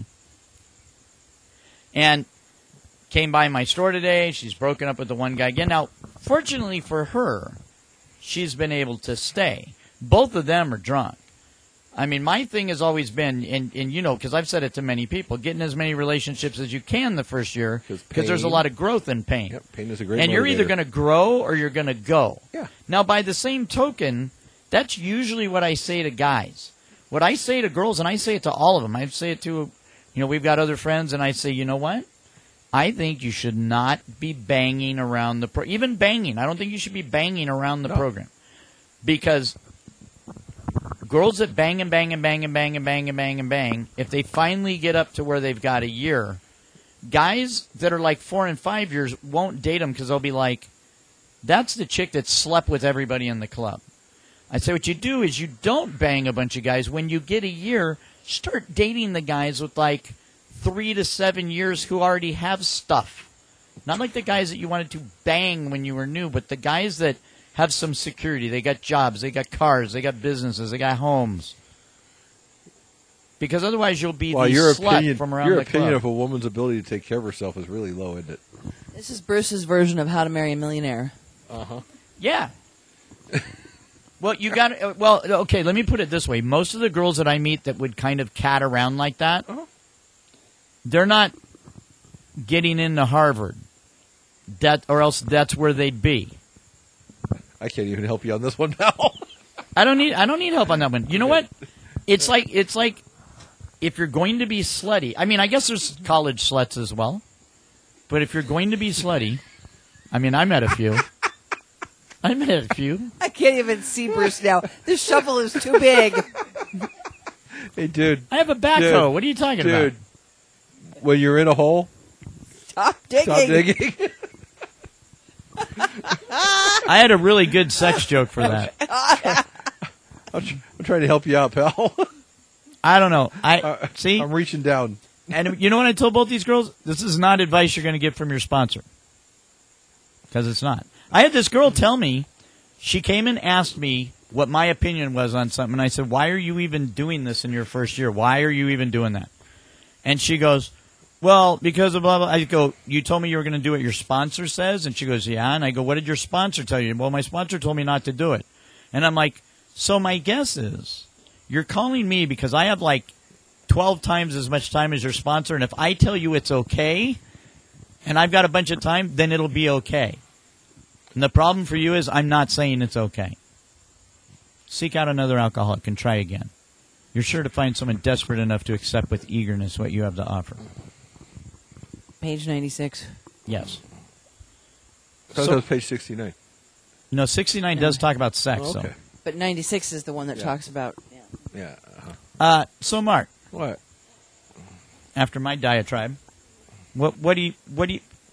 Speaker 3: and came by my store today. She's broken up with the one guy again. Now, fortunately for her, she's been able to stay. Both of them are drunk. I mean, my thing has always been, and because I've said it to many people, getting as many relationships as you can the first year, because there's a lot of growth in pain.
Speaker 4: Yep, pain is a great
Speaker 3: and you're either
Speaker 4: motivator.
Speaker 3: going to grow or you're going to go.
Speaker 4: Yeah.
Speaker 3: Now, by the same token, that's usually what I say to guys. What I say to girls, and I say it to all of them, I say it to, we've got other friends, and I say, you know what? I think you should not be banging around even banging. I don't think you should be banging around the program. Because girls that bang and bang and bang and bang and bang and bang and bang, if they finally get up to where they've got a year, guys that are like 4 and 5 years won't date them because they'll be like, that's the chick that slept with everybody in the club. I say what you do is you don't bang a bunch of guys. When you get a year, start dating the guys with like 3 to 7 years who already have stuff. Not like the guys that you wanted to bang when you were new, but the guys that have some security. They got jobs, they got cars, they got businesses, they got homes. Because otherwise you'll be the slut from around the club.
Speaker 4: Your opinion of a woman's ability to take care of herself is really low, isn't it?
Speaker 5: This is Bruce's version of How to Marry a Millionaire.
Speaker 4: Uh-huh.
Speaker 3: Yeah. Well, okay, let me put it this way. Most of the girls that I meet that would kind of cat around like that, they're not getting into Harvard. Or else that's where they'd be.
Speaker 4: I can't even help you on this one now.
Speaker 3: I don't need help on that one. You know what? It's like if you're going to be slutty. I mean, I guess there's college sluts as well. But if you're going to be slutty, I mean, I met a few. I
Speaker 5: can't even see Bruce now. This shovel is too big.
Speaker 4: Hey, dude.
Speaker 3: I have a backhoe. What are you talking about?
Speaker 4: Dude, when you're in a hole,
Speaker 5: Stop digging.
Speaker 4: stop digging.
Speaker 3: I had a really good sex joke for that.
Speaker 4: I'm trying to help you out, pal.
Speaker 3: I don't know. See,
Speaker 4: I'm reaching down.
Speaker 3: and you know what I told both these girls? This is not advice you're going to get from your sponsor, because it's not. I had this girl tell me, she came and asked me what my opinion was on something, and I said, "Why are you even doing this in your first year? Why are you even doing that?" And she goes, "Well, because of blah, blah." I go, "You told me you were going to do what your sponsor says?" And she goes, "Yeah." And I go, "What did your sponsor tell you?" "Well, my sponsor told me not to do it." And I'm like, so my guess is you're calling me because I have like 12 times as much time as your sponsor, and if I tell you it's okay and I've got a bunch of time, then it'll be okay. And the problem for you is I'm not saying it's okay. Seek out another alcoholic and try again. You're sure to find someone desperate enough to accept with eagerness what you have to offer.
Speaker 5: Page 96.
Speaker 3: Yes.
Speaker 4: That was page 69.
Speaker 3: No, 69 does talk about sex.
Speaker 4: Oh, okay.
Speaker 5: But 96 is the one that talks about...
Speaker 4: Yeah.
Speaker 3: So, Mark.
Speaker 4: What?
Speaker 3: After my diatribe, what do you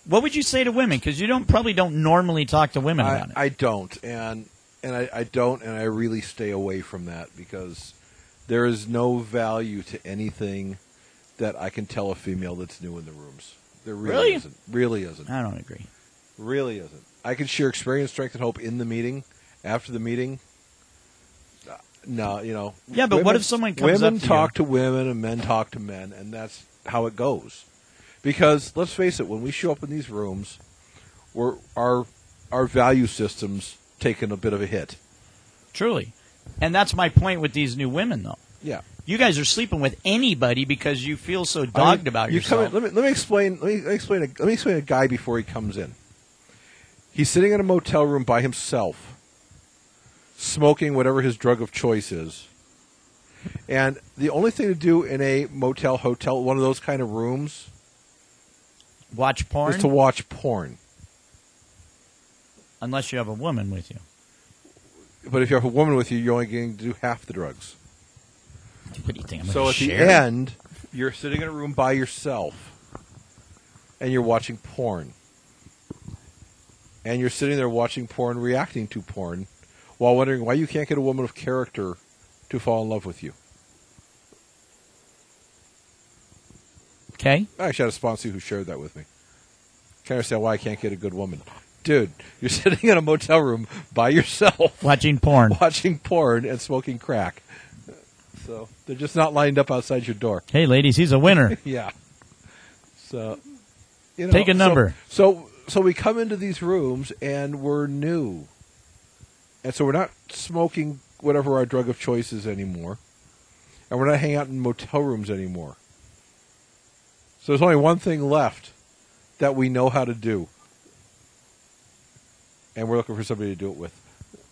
Speaker 3: What would you say to women? Because you probably don't normally talk to women about it.
Speaker 4: I don't, and I don't, and I really stay away from that because there is no value to anything that I can tell a female that's new in the rooms. There really isn't. Really isn't.
Speaker 3: I don't agree.
Speaker 4: Really isn't. I can share experience, strength, and hope in the meeting. After the meeting, no,
Speaker 3: Yeah, but what if someone comes up to you?
Speaker 4: Women talk to women and men talk to men, and that's how it goes. Because let's face it, when we show up in these rooms, our value system's taken a bit of a hit.
Speaker 3: Truly. And that's my point with these new women, though.
Speaker 4: Yeah.
Speaker 3: You guys are sleeping with anybody because you feel so dogged about yourself.
Speaker 4: Let me explain a guy before he comes in. He's sitting in a motel room by himself, smoking whatever his drug of choice is. And the only thing to do in a motel, hotel, one of those kind of rooms,
Speaker 3: watch porn?
Speaker 4: Is to watch porn.
Speaker 3: Unless you have a woman with you.
Speaker 4: But if you have a woman with you, you're only getting to do half the drugs.
Speaker 3: What do you think? I'm
Speaker 4: so at
Speaker 3: share?
Speaker 4: The end, you're sitting in a room by yourself, and you're watching porn. And you're sitting there watching porn, reacting to porn, while wondering why you can't get a woman of character to fall in love with you.
Speaker 3: Okay.
Speaker 4: I actually had a sponsor who shared that with me. Can't understand why I can't get a good woman. Dude, you're sitting in a motel room by yourself.
Speaker 3: Watching porn.
Speaker 4: Watching porn and smoking crack. So they're just not lined up outside your door.
Speaker 3: Hey, ladies, he's a winner.
Speaker 4: Yeah. So,
Speaker 3: take a number.
Speaker 4: So we come into these rooms and we're new. And so we're not smoking whatever our drug of choice is anymore. And we're not hanging out in motel rooms anymore. So there's only one thing left that we know how to do. And we're looking for somebody to do it with.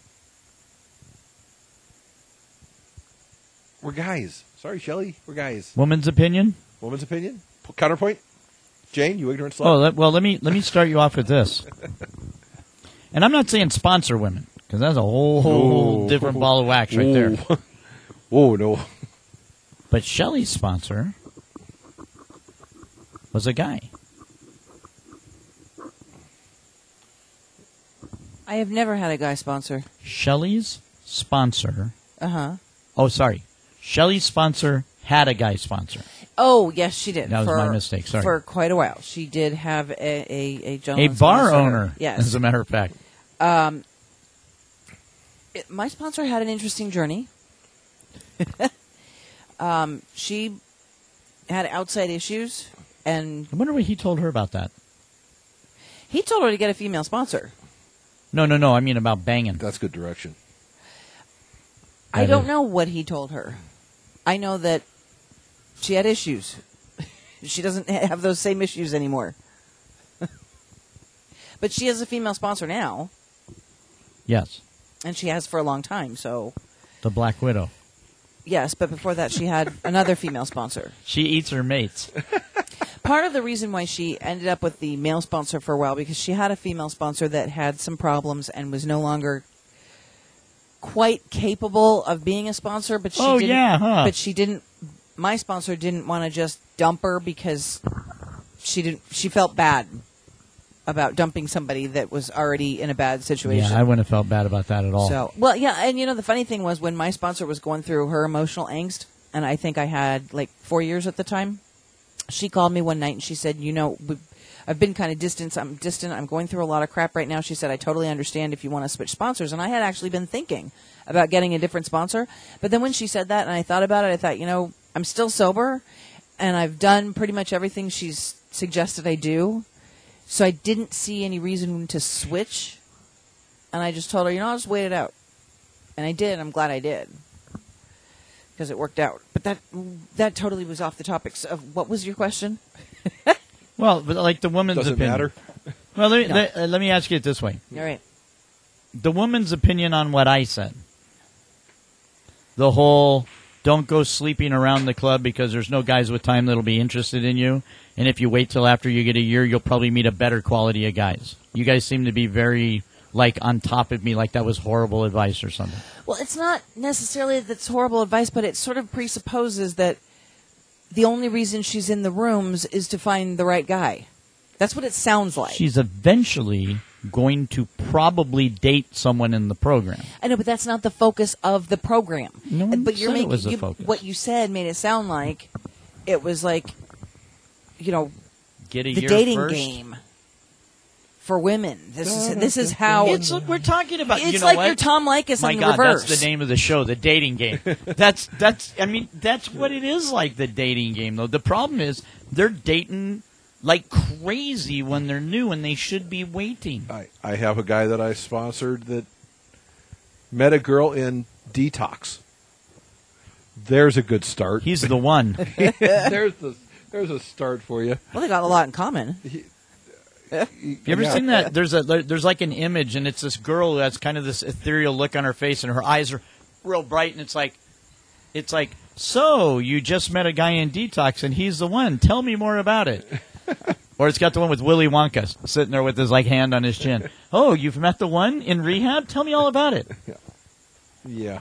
Speaker 4: We're guys. Sorry, Shelley. We're guys.
Speaker 3: Woman's opinion?
Speaker 4: Woman's opinion? Counterpoint? Jane, you ignorant slut?
Speaker 3: Oh, well, let me start you off with this. And I'm not saying sponsor women, because that's a whole different ball of wax right there.
Speaker 4: Oh, no.
Speaker 3: But Shelley's sponsor was a guy.
Speaker 5: I have never had a guy sponsor.
Speaker 3: Shelley's sponsor.
Speaker 5: Uh-huh.
Speaker 3: Oh, sorry. Shelley's sponsor had a guy sponsor.
Speaker 5: Oh, yes, she did.
Speaker 3: That was my mistake. Sorry.
Speaker 5: For quite a while. She did have a gentleman
Speaker 3: a bar
Speaker 5: sponsor.
Speaker 3: owner,
Speaker 5: yes.
Speaker 3: As a matter of fact.
Speaker 5: My sponsor had an interesting journey. She had outside issues, and
Speaker 3: I wonder what he told her about that.
Speaker 5: He told her to get a female sponsor.
Speaker 3: No. I mean about banging.
Speaker 4: That's good direction.
Speaker 5: I don't know what he told her. I know that she had issues. She doesn't have those same issues anymore. But she has a female sponsor now.
Speaker 3: Yes.
Speaker 5: And she has for a long time, so...
Speaker 3: The Black Widow.
Speaker 5: Yes, but before that she had another female sponsor.
Speaker 3: She eats her mates.
Speaker 5: Part of the reason why she ended up with the male sponsor for a while, because she had a female sponsor that had some problems and was no longer quite capable of being a sponsor, but she didn't. But she didn't. My sponsor didn't want to just dump her because she felt bad about dumping somebody that was already in a bad situation.
Speaker 3: Yeah, I wouldn't have felt bad about that at all.
Speaker 5: So, well, yeah, and the funny thing was when my sponsor was going through her emotional angst, and I think I had like 4 years at the time, she called me one night and she said, I've been kind of distant. I'm going through a lot of crap right now. She said, I totally understand if you want to switch sponsors. And I had actually been thinking about getting a different sponsor. But then when she said that and I thought about it, I thought, I'm still sober and I've done pretty much everything she's suggested I do. So I didn't see any reason to switch. And I just told her, I'll just wait it out. And I did. I'm glad I did. Because it worked out. But that totally was off the topic. So what was your question?
Speaker 3: Well, but like the woman's
Speaker 4: opinion. Does it matter?
Speaker 3: Well, let me ask you it this way.
Speaker 5: All right.
Speaker 3: The woman's opinion on what I said. The whole, don't go sleeping around the club because there's no guys with time that'll be interested in you. And if you wait till after you get a year, you'll probably meet a better quality of guys. You guys seem to be very, on top of me, like that was horrible advice or something.
Speaker 5: Well, it's not necessarily that's horrible advice, but it sort of presupposes that the only reason she's in the rooms is to find the right guy. That's what it sounds like.
Speaker 3: She's eventually going to probably date someone in the program.
Speaker 5: I know, but that's not the focus of the program.
Speaker 3: No one
Speaker 5: but you're
Speaker 3: said it
Speaker 5: making
Speaker 3: was the focus.
Speaker 5: What you said made it sound like it was like,
Speaker 3: Get a
Speaker 5: the
Speaker 3: year
Speaker 5: dating
Speaker 3: first.
Speaker 5: game for women. This is how
Speaker 3: We're talking about.
Speaker 5: It's
Speaker 3: you know
Speaker 5: like
Speaker 3: what?
Speaker 5: your Tom Likas
Speaker 3: My
Speaker 5: in
Speaker 3: God,
Speaker 5: reverse.
Speaker 3: that's the name of the show, The Dating Game. That's what it is like, the dating game, though. The problem is they're dating like crazy when they're new, and they should be waiting.
Speaker 4: I have a guy that I sponsored that met a girl in Detox. There's a good start.
Speaker 3: He's the one.
Speaker 4: there's a start for you.
Speaker 5: Well, they got a lot in common.
Speaker 3: You ever seen that? There's like an image, and it's this girl who has kind of this ethereal look on her face, and her eyes are real bright, and it's like, so you just met a guy in Detox, and he's the one. Tell me more about it. Or it's got the one with Willy Wonka sitting there with his hand on his chin. Oh, you've met the one in rehab? Tell me all about it.
Speaker 4: Yeah.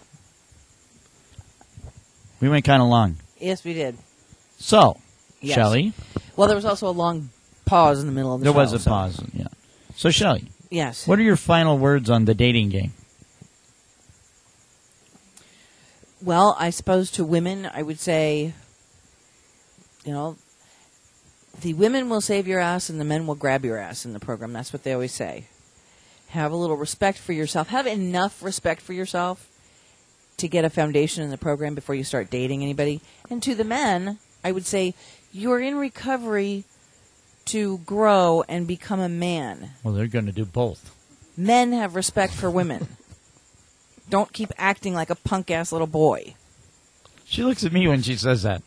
Speaker 3: We went kind of long.
Speaker 5: Yes, we did.
Speaker 3: So,
Speaker 5: Yes.
Speaker 3: Shelley.
Speaker 5: Well, there was also a long pause in the middle of the
Speaker 3: There
Speaker 5: show.
Speaker 3: was a pause, yeah. So, Shelley,
Speaker 5: Yes.
Speaker 3: what are your final words on the dating game?
Speaker 5: Well, I suppose to women, I would say, the women will save your ass and the men will grab your ass in the program. That's what they always say. Have a little respect for yourself. Have enough respect for yourself to get a foundation in the program before you start dating anybody. And to the men, I would say, you're in recovery to grow and become a man.
Speaker 3: Well, they're going to do both.
Speaker 5: Men have respect for women. Don't keep acting like a punk-ass little boy.
Speaker 3: She looks at me when she says that.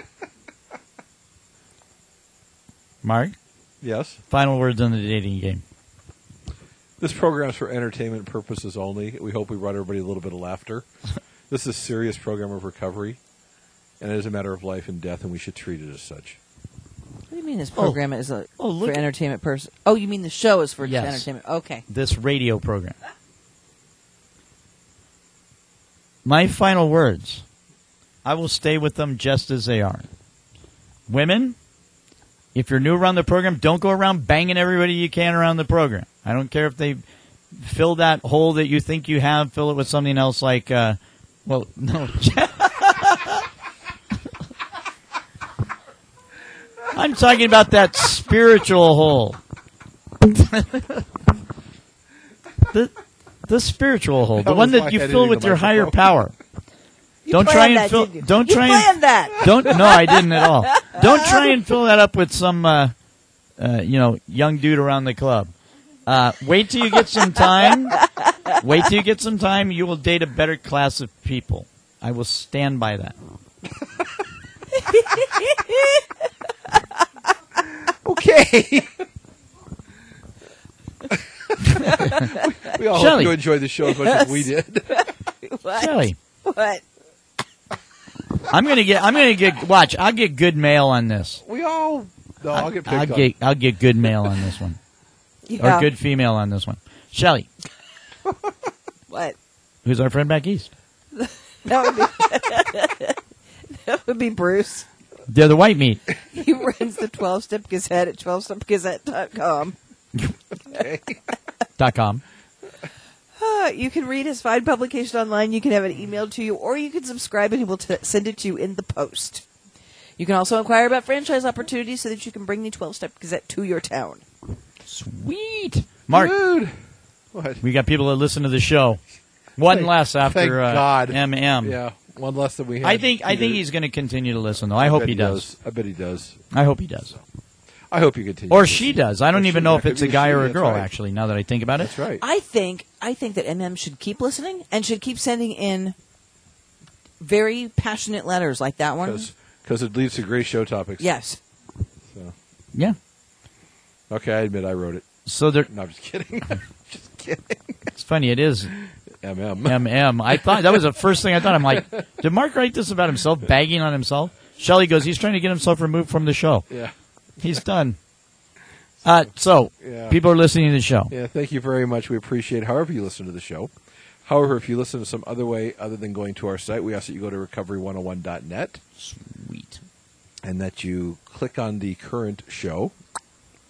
Speaker 3: Mark?
Speaker 4: Yes.
Speaker 3: Final words on the dating game.
Speaker 4: This program is for entertainment purposes only. We hope we brought everybody a little bit of laughter. This is a serious program of recovery, and it is a matter of life and death, and we should treat it as such.
Speaker 5: What do you mean this program is
Speaker 3: look
Speaker 5: for
Speaker 3: at-
Speaker 5: entertainment person? Oh, you mean the show is for
Speaker 3: Yes.
Speaker 5: entertainment? Okay.
Speaker 3: This radio program. My final words. I will stay with them just as they are. Women, if you're new around the program, don't go around banging everybody you can around the program. I don't care if they fill that hole that you think you have, fill it with something else like, no. I'm talking about that spiritual hole. The spiritual hole, the
Speaker 4: That
Speaker 3: one
Speaker 4: was
Speaker 3: that
Speaker 4: my
Speaker 3: you
Speaker 4: head
Speaker 3: fill
Speaker 4: hitting
Speaker 3: with
Speaker 4: the
Speaker 3: your higher
Speaker 4: microphone.
Speaker 3: power. Don't try and fill. Don't try and
Speaker 5: planned that.
Speaker 3: don't. No, I didn't at all. Don't try and fill that up with some, young dude around the club. Wait till you get some time. Wait till you get some time. You will date a better class of people. I will stand by that.
Speaker 4: Okay. We all hope
Speaker 3: Shelley.
Speaker 4: you enjoyed the show as much as we did.
Speaker 5: What?
Speaker 3: Shelley,
Speaker 5: What?
Speaker 3: I'm gonna get. Watch, I'll get good mail on this.
Speaker 4: No, I'll get picked on.
Speaker 3: I'll get good mail on this one,
Speaker 5: Yeah.
Speaker 3: or good female on this one. Shelley,
Speaker 5: What?
Speaker 3: who's our friend back east?
Speaker 5: That would be Bruce.
Speaker 3: They're the white meat.
Speaker 5: He runs the 12-Step Gazette at 12stepgazette.com.
Speaker 3: .com.
Speaker 5: You can read his fine publication online. You can have it emailed to you, or you can subscribe and he will send it to you in the post. You can also inquire about franchise opportunities so that you can bring the 12-Step Gazette to your town.
Speaker 3: Sweet. Mark,
Speaker 4: Dude. What?
Speaker 3: we got people that listen to the show. One
Speaker 4: Thank-
Speaker 3: less after
Speaker 4: thank God.
Speaker 3: MM.
Speaker 4: Yeah, one less than we had.
Speaker 3: I think he's going to continue to listen, though. I hope
Speaker 4: bet
Speaker 3: he does.
Speaker 4: I bet he does.
Speaker 3: I hope he does.
Speaker 4: I hope you continue.
Speaker 3: Or
Speaker 4: to
Speaker 3: she
Speaker 4: listen.
Speaker 3: does. I don't
Speaker 4: Or
Speaker 3: even
Speaker 4: she,
Speaker 3: know
Speaker 4: that
Speaker 3: if
Speaker 4: could
Speaker 3: it's
Speaker 4: be
Speaker 3: a guy or a
Speaker 4: that's
Speaker 3: girl,
Speaker 4: right.
Speaker 3: actually, now that I think about it.
Speaker 4: That's right.
Speaker 5: I think that MM should keep listening and should keep sending in very passionate letters like that one.
Speaker 4: Because it leads to great show topics.
Speaker 5: Yes.
Speaker 4: So.
Speaker 3: Yeah.
Speaker 4: Okay, I admit I wrote it.
Speaker 3: So there,
Speaker 4: No, I'm just kidding. Just kidding.
Speaker 3: it's funny. It is
Speaker 4: MM.
Speaker 3: MM. I thought that was the first thing I thought. I'm like, did Mark write this about himself, bagging on himself? Shelley goes, he's trying to get himself removed from the show.
Speaker 4: Yeah.
Speaker 3: He's done. So
Speaker 4: Yeah.
Speaker 3: people are listening to the show.
Speaker 4: Yeah, thank you very much. We appreciate however you listen to the show. However, if you listen to some other way other than going to our site, we ask that you go to recovery101.net
Speaker 3: Sweet.
Speaker 4: and that you click on the current show.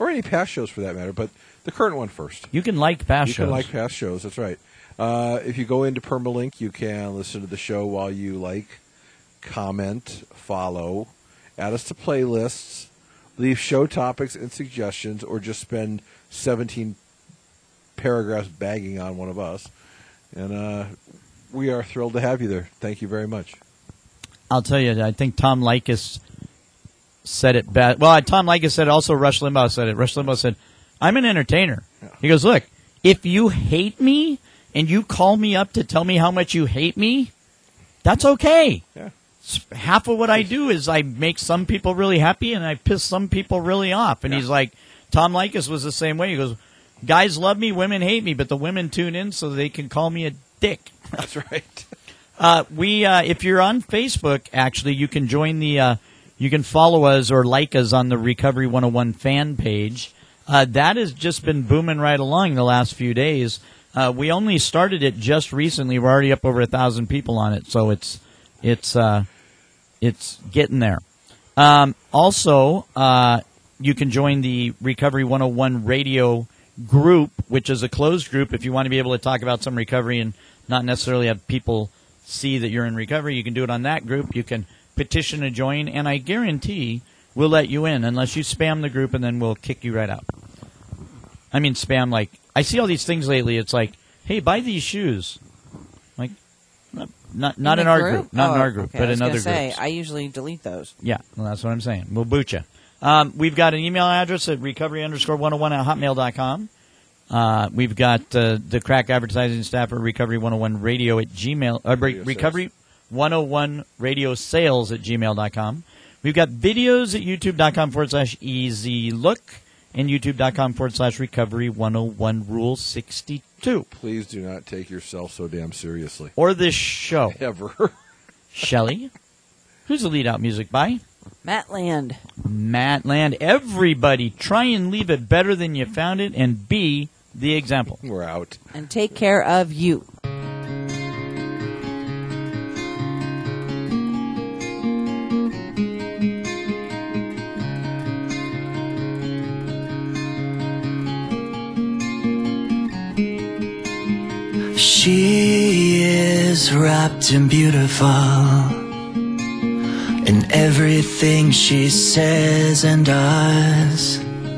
Speaker 4: or any past shows for that matter, but the current one first.
Speaker 3: You can like past shows.
Speaker 4: You can like past shows, that's right. If you go into Permalink, you can listen to the show while you like, comment, follow, add us to playlists, leave show topics and suggestions, or just spend 17 paragraphs bagging on one of us. And we are thrilled to have you there. Thank you very much.
Speaker 3: I'll tell you, I think Tom Leykis said it best. Well, Tom Leykis said it, also Rush Limbaugh said it. Rush Limbaugh said, I'm an entertainer. Yeah. He goes, look, if you hate me and you call me up to tell me how much you hate me, that's okay.
Speaker 4: Yeah.
Speaker 3: Half of what I do is I make some people really happy and I piss some people really off. And he's like, Tom Leykis was the same way. He goes, guys love me, women hate me, but the women tune in so they can call me a dick.
Speaker 4: That's right.
Speaker 3: If you're on Facebook, actually, you can join the, you can follow us or like us on the Recovery 101 fan page. That has just been booming right along the last few days. We only started it just recently. We're already up over 1,000 people on it, so it's getting there. Also, you can join the Recovery 101 radio group, which is a closed group. If you want to be able to talk about some recovery and not necessarily have people see that you're in recovery, you can do it on that group. You can petition to join, and I guarantee we'll let you in unless you spam the group, and then we'll kick you right out. I mean, spam, like, I see all these things lately. It's like, hey, buy these shoes. Like, not in our group. Not in our group, but in other groups.
Speaker 5: I usually delete those.
Speaker 3: Yeah, well, that's what I'm saying. We'll boot you. We've got an email address at recovery_101@hotmail.com. We've got the crack advertising staff at Recovery 101 Radio at Gmail. Recovery 101 Radio Sales at gmail.com. We've got videos at youtube.com/easylook and youtube.com/Recovery 101 Rule 62.
Speaker 4: Please do not take yourself so damn seriously.
Speaker 3: Or this show.
Speaker 4: Ever.
Speaker 3: Shelley, who's the lead out music by?
Speaker 5: Matt Land.
Speaker 3: Matt Land. Everybody, try and leave it better than you found it and be the example.
Speaker 4: We're out.
Speaker 5: And take care of you.
Speaker 6: She is wrapped in beautiful in everything she says and does.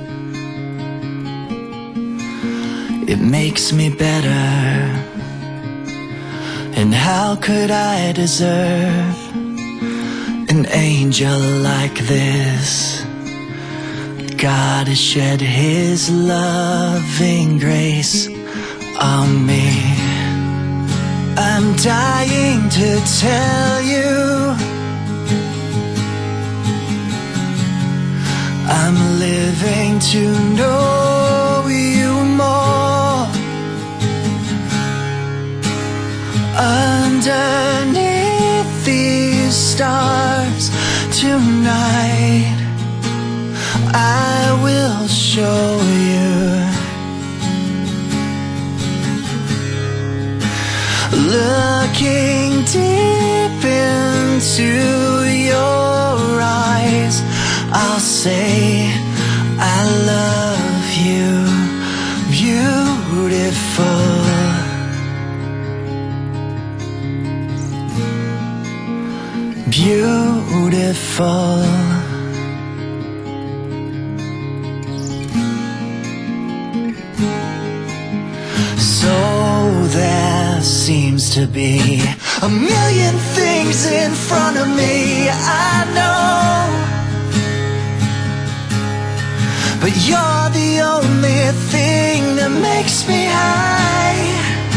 Speaker 6: It makes me better. And how could I deserve an angel like this? God has shed his loving grace on me. I'm dying to tell you I'm living to know you more. Underneath these stars tonight, I will show you. Looking deep into your eyes, I'll say I love you, beautiful. Beautiful. So there seems to be a million things in front of me, I know, but you're the only thing that makes me high.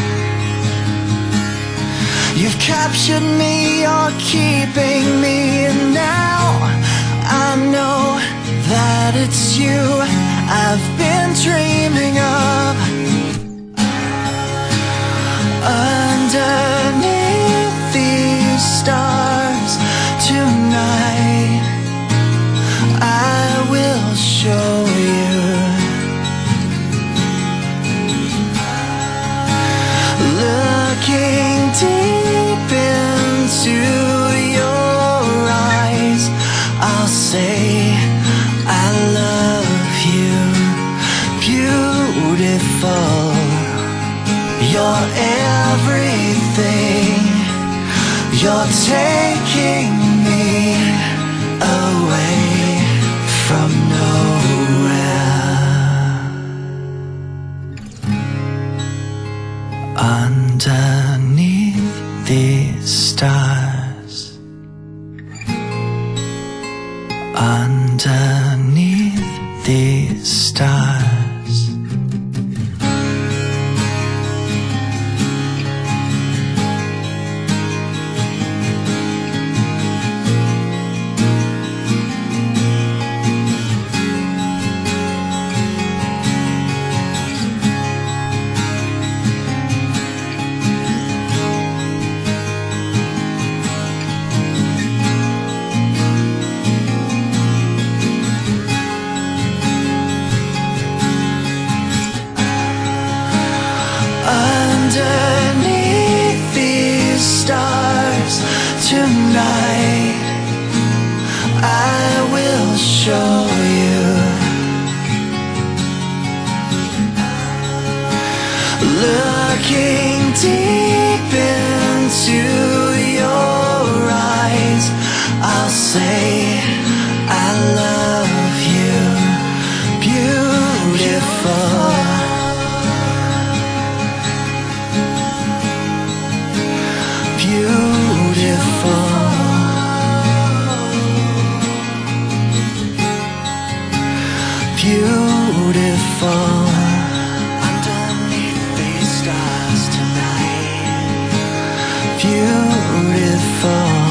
Speaker 6: You've captured me, you're keeping me, and now I know that it's you I've been dreaming of. Underneath these stars tonight, I will show you. Looking deep into your eyes, I'll say I love you. You're everything. You're taking me away from nowhere. Underneath these stars, underneath these stars, underneath these stars tonight, I will show you. Looking deep into your eyes, I'll say I love you, beautiful. Beautiful, beautiful. Underneath these stars tonight, beautiful.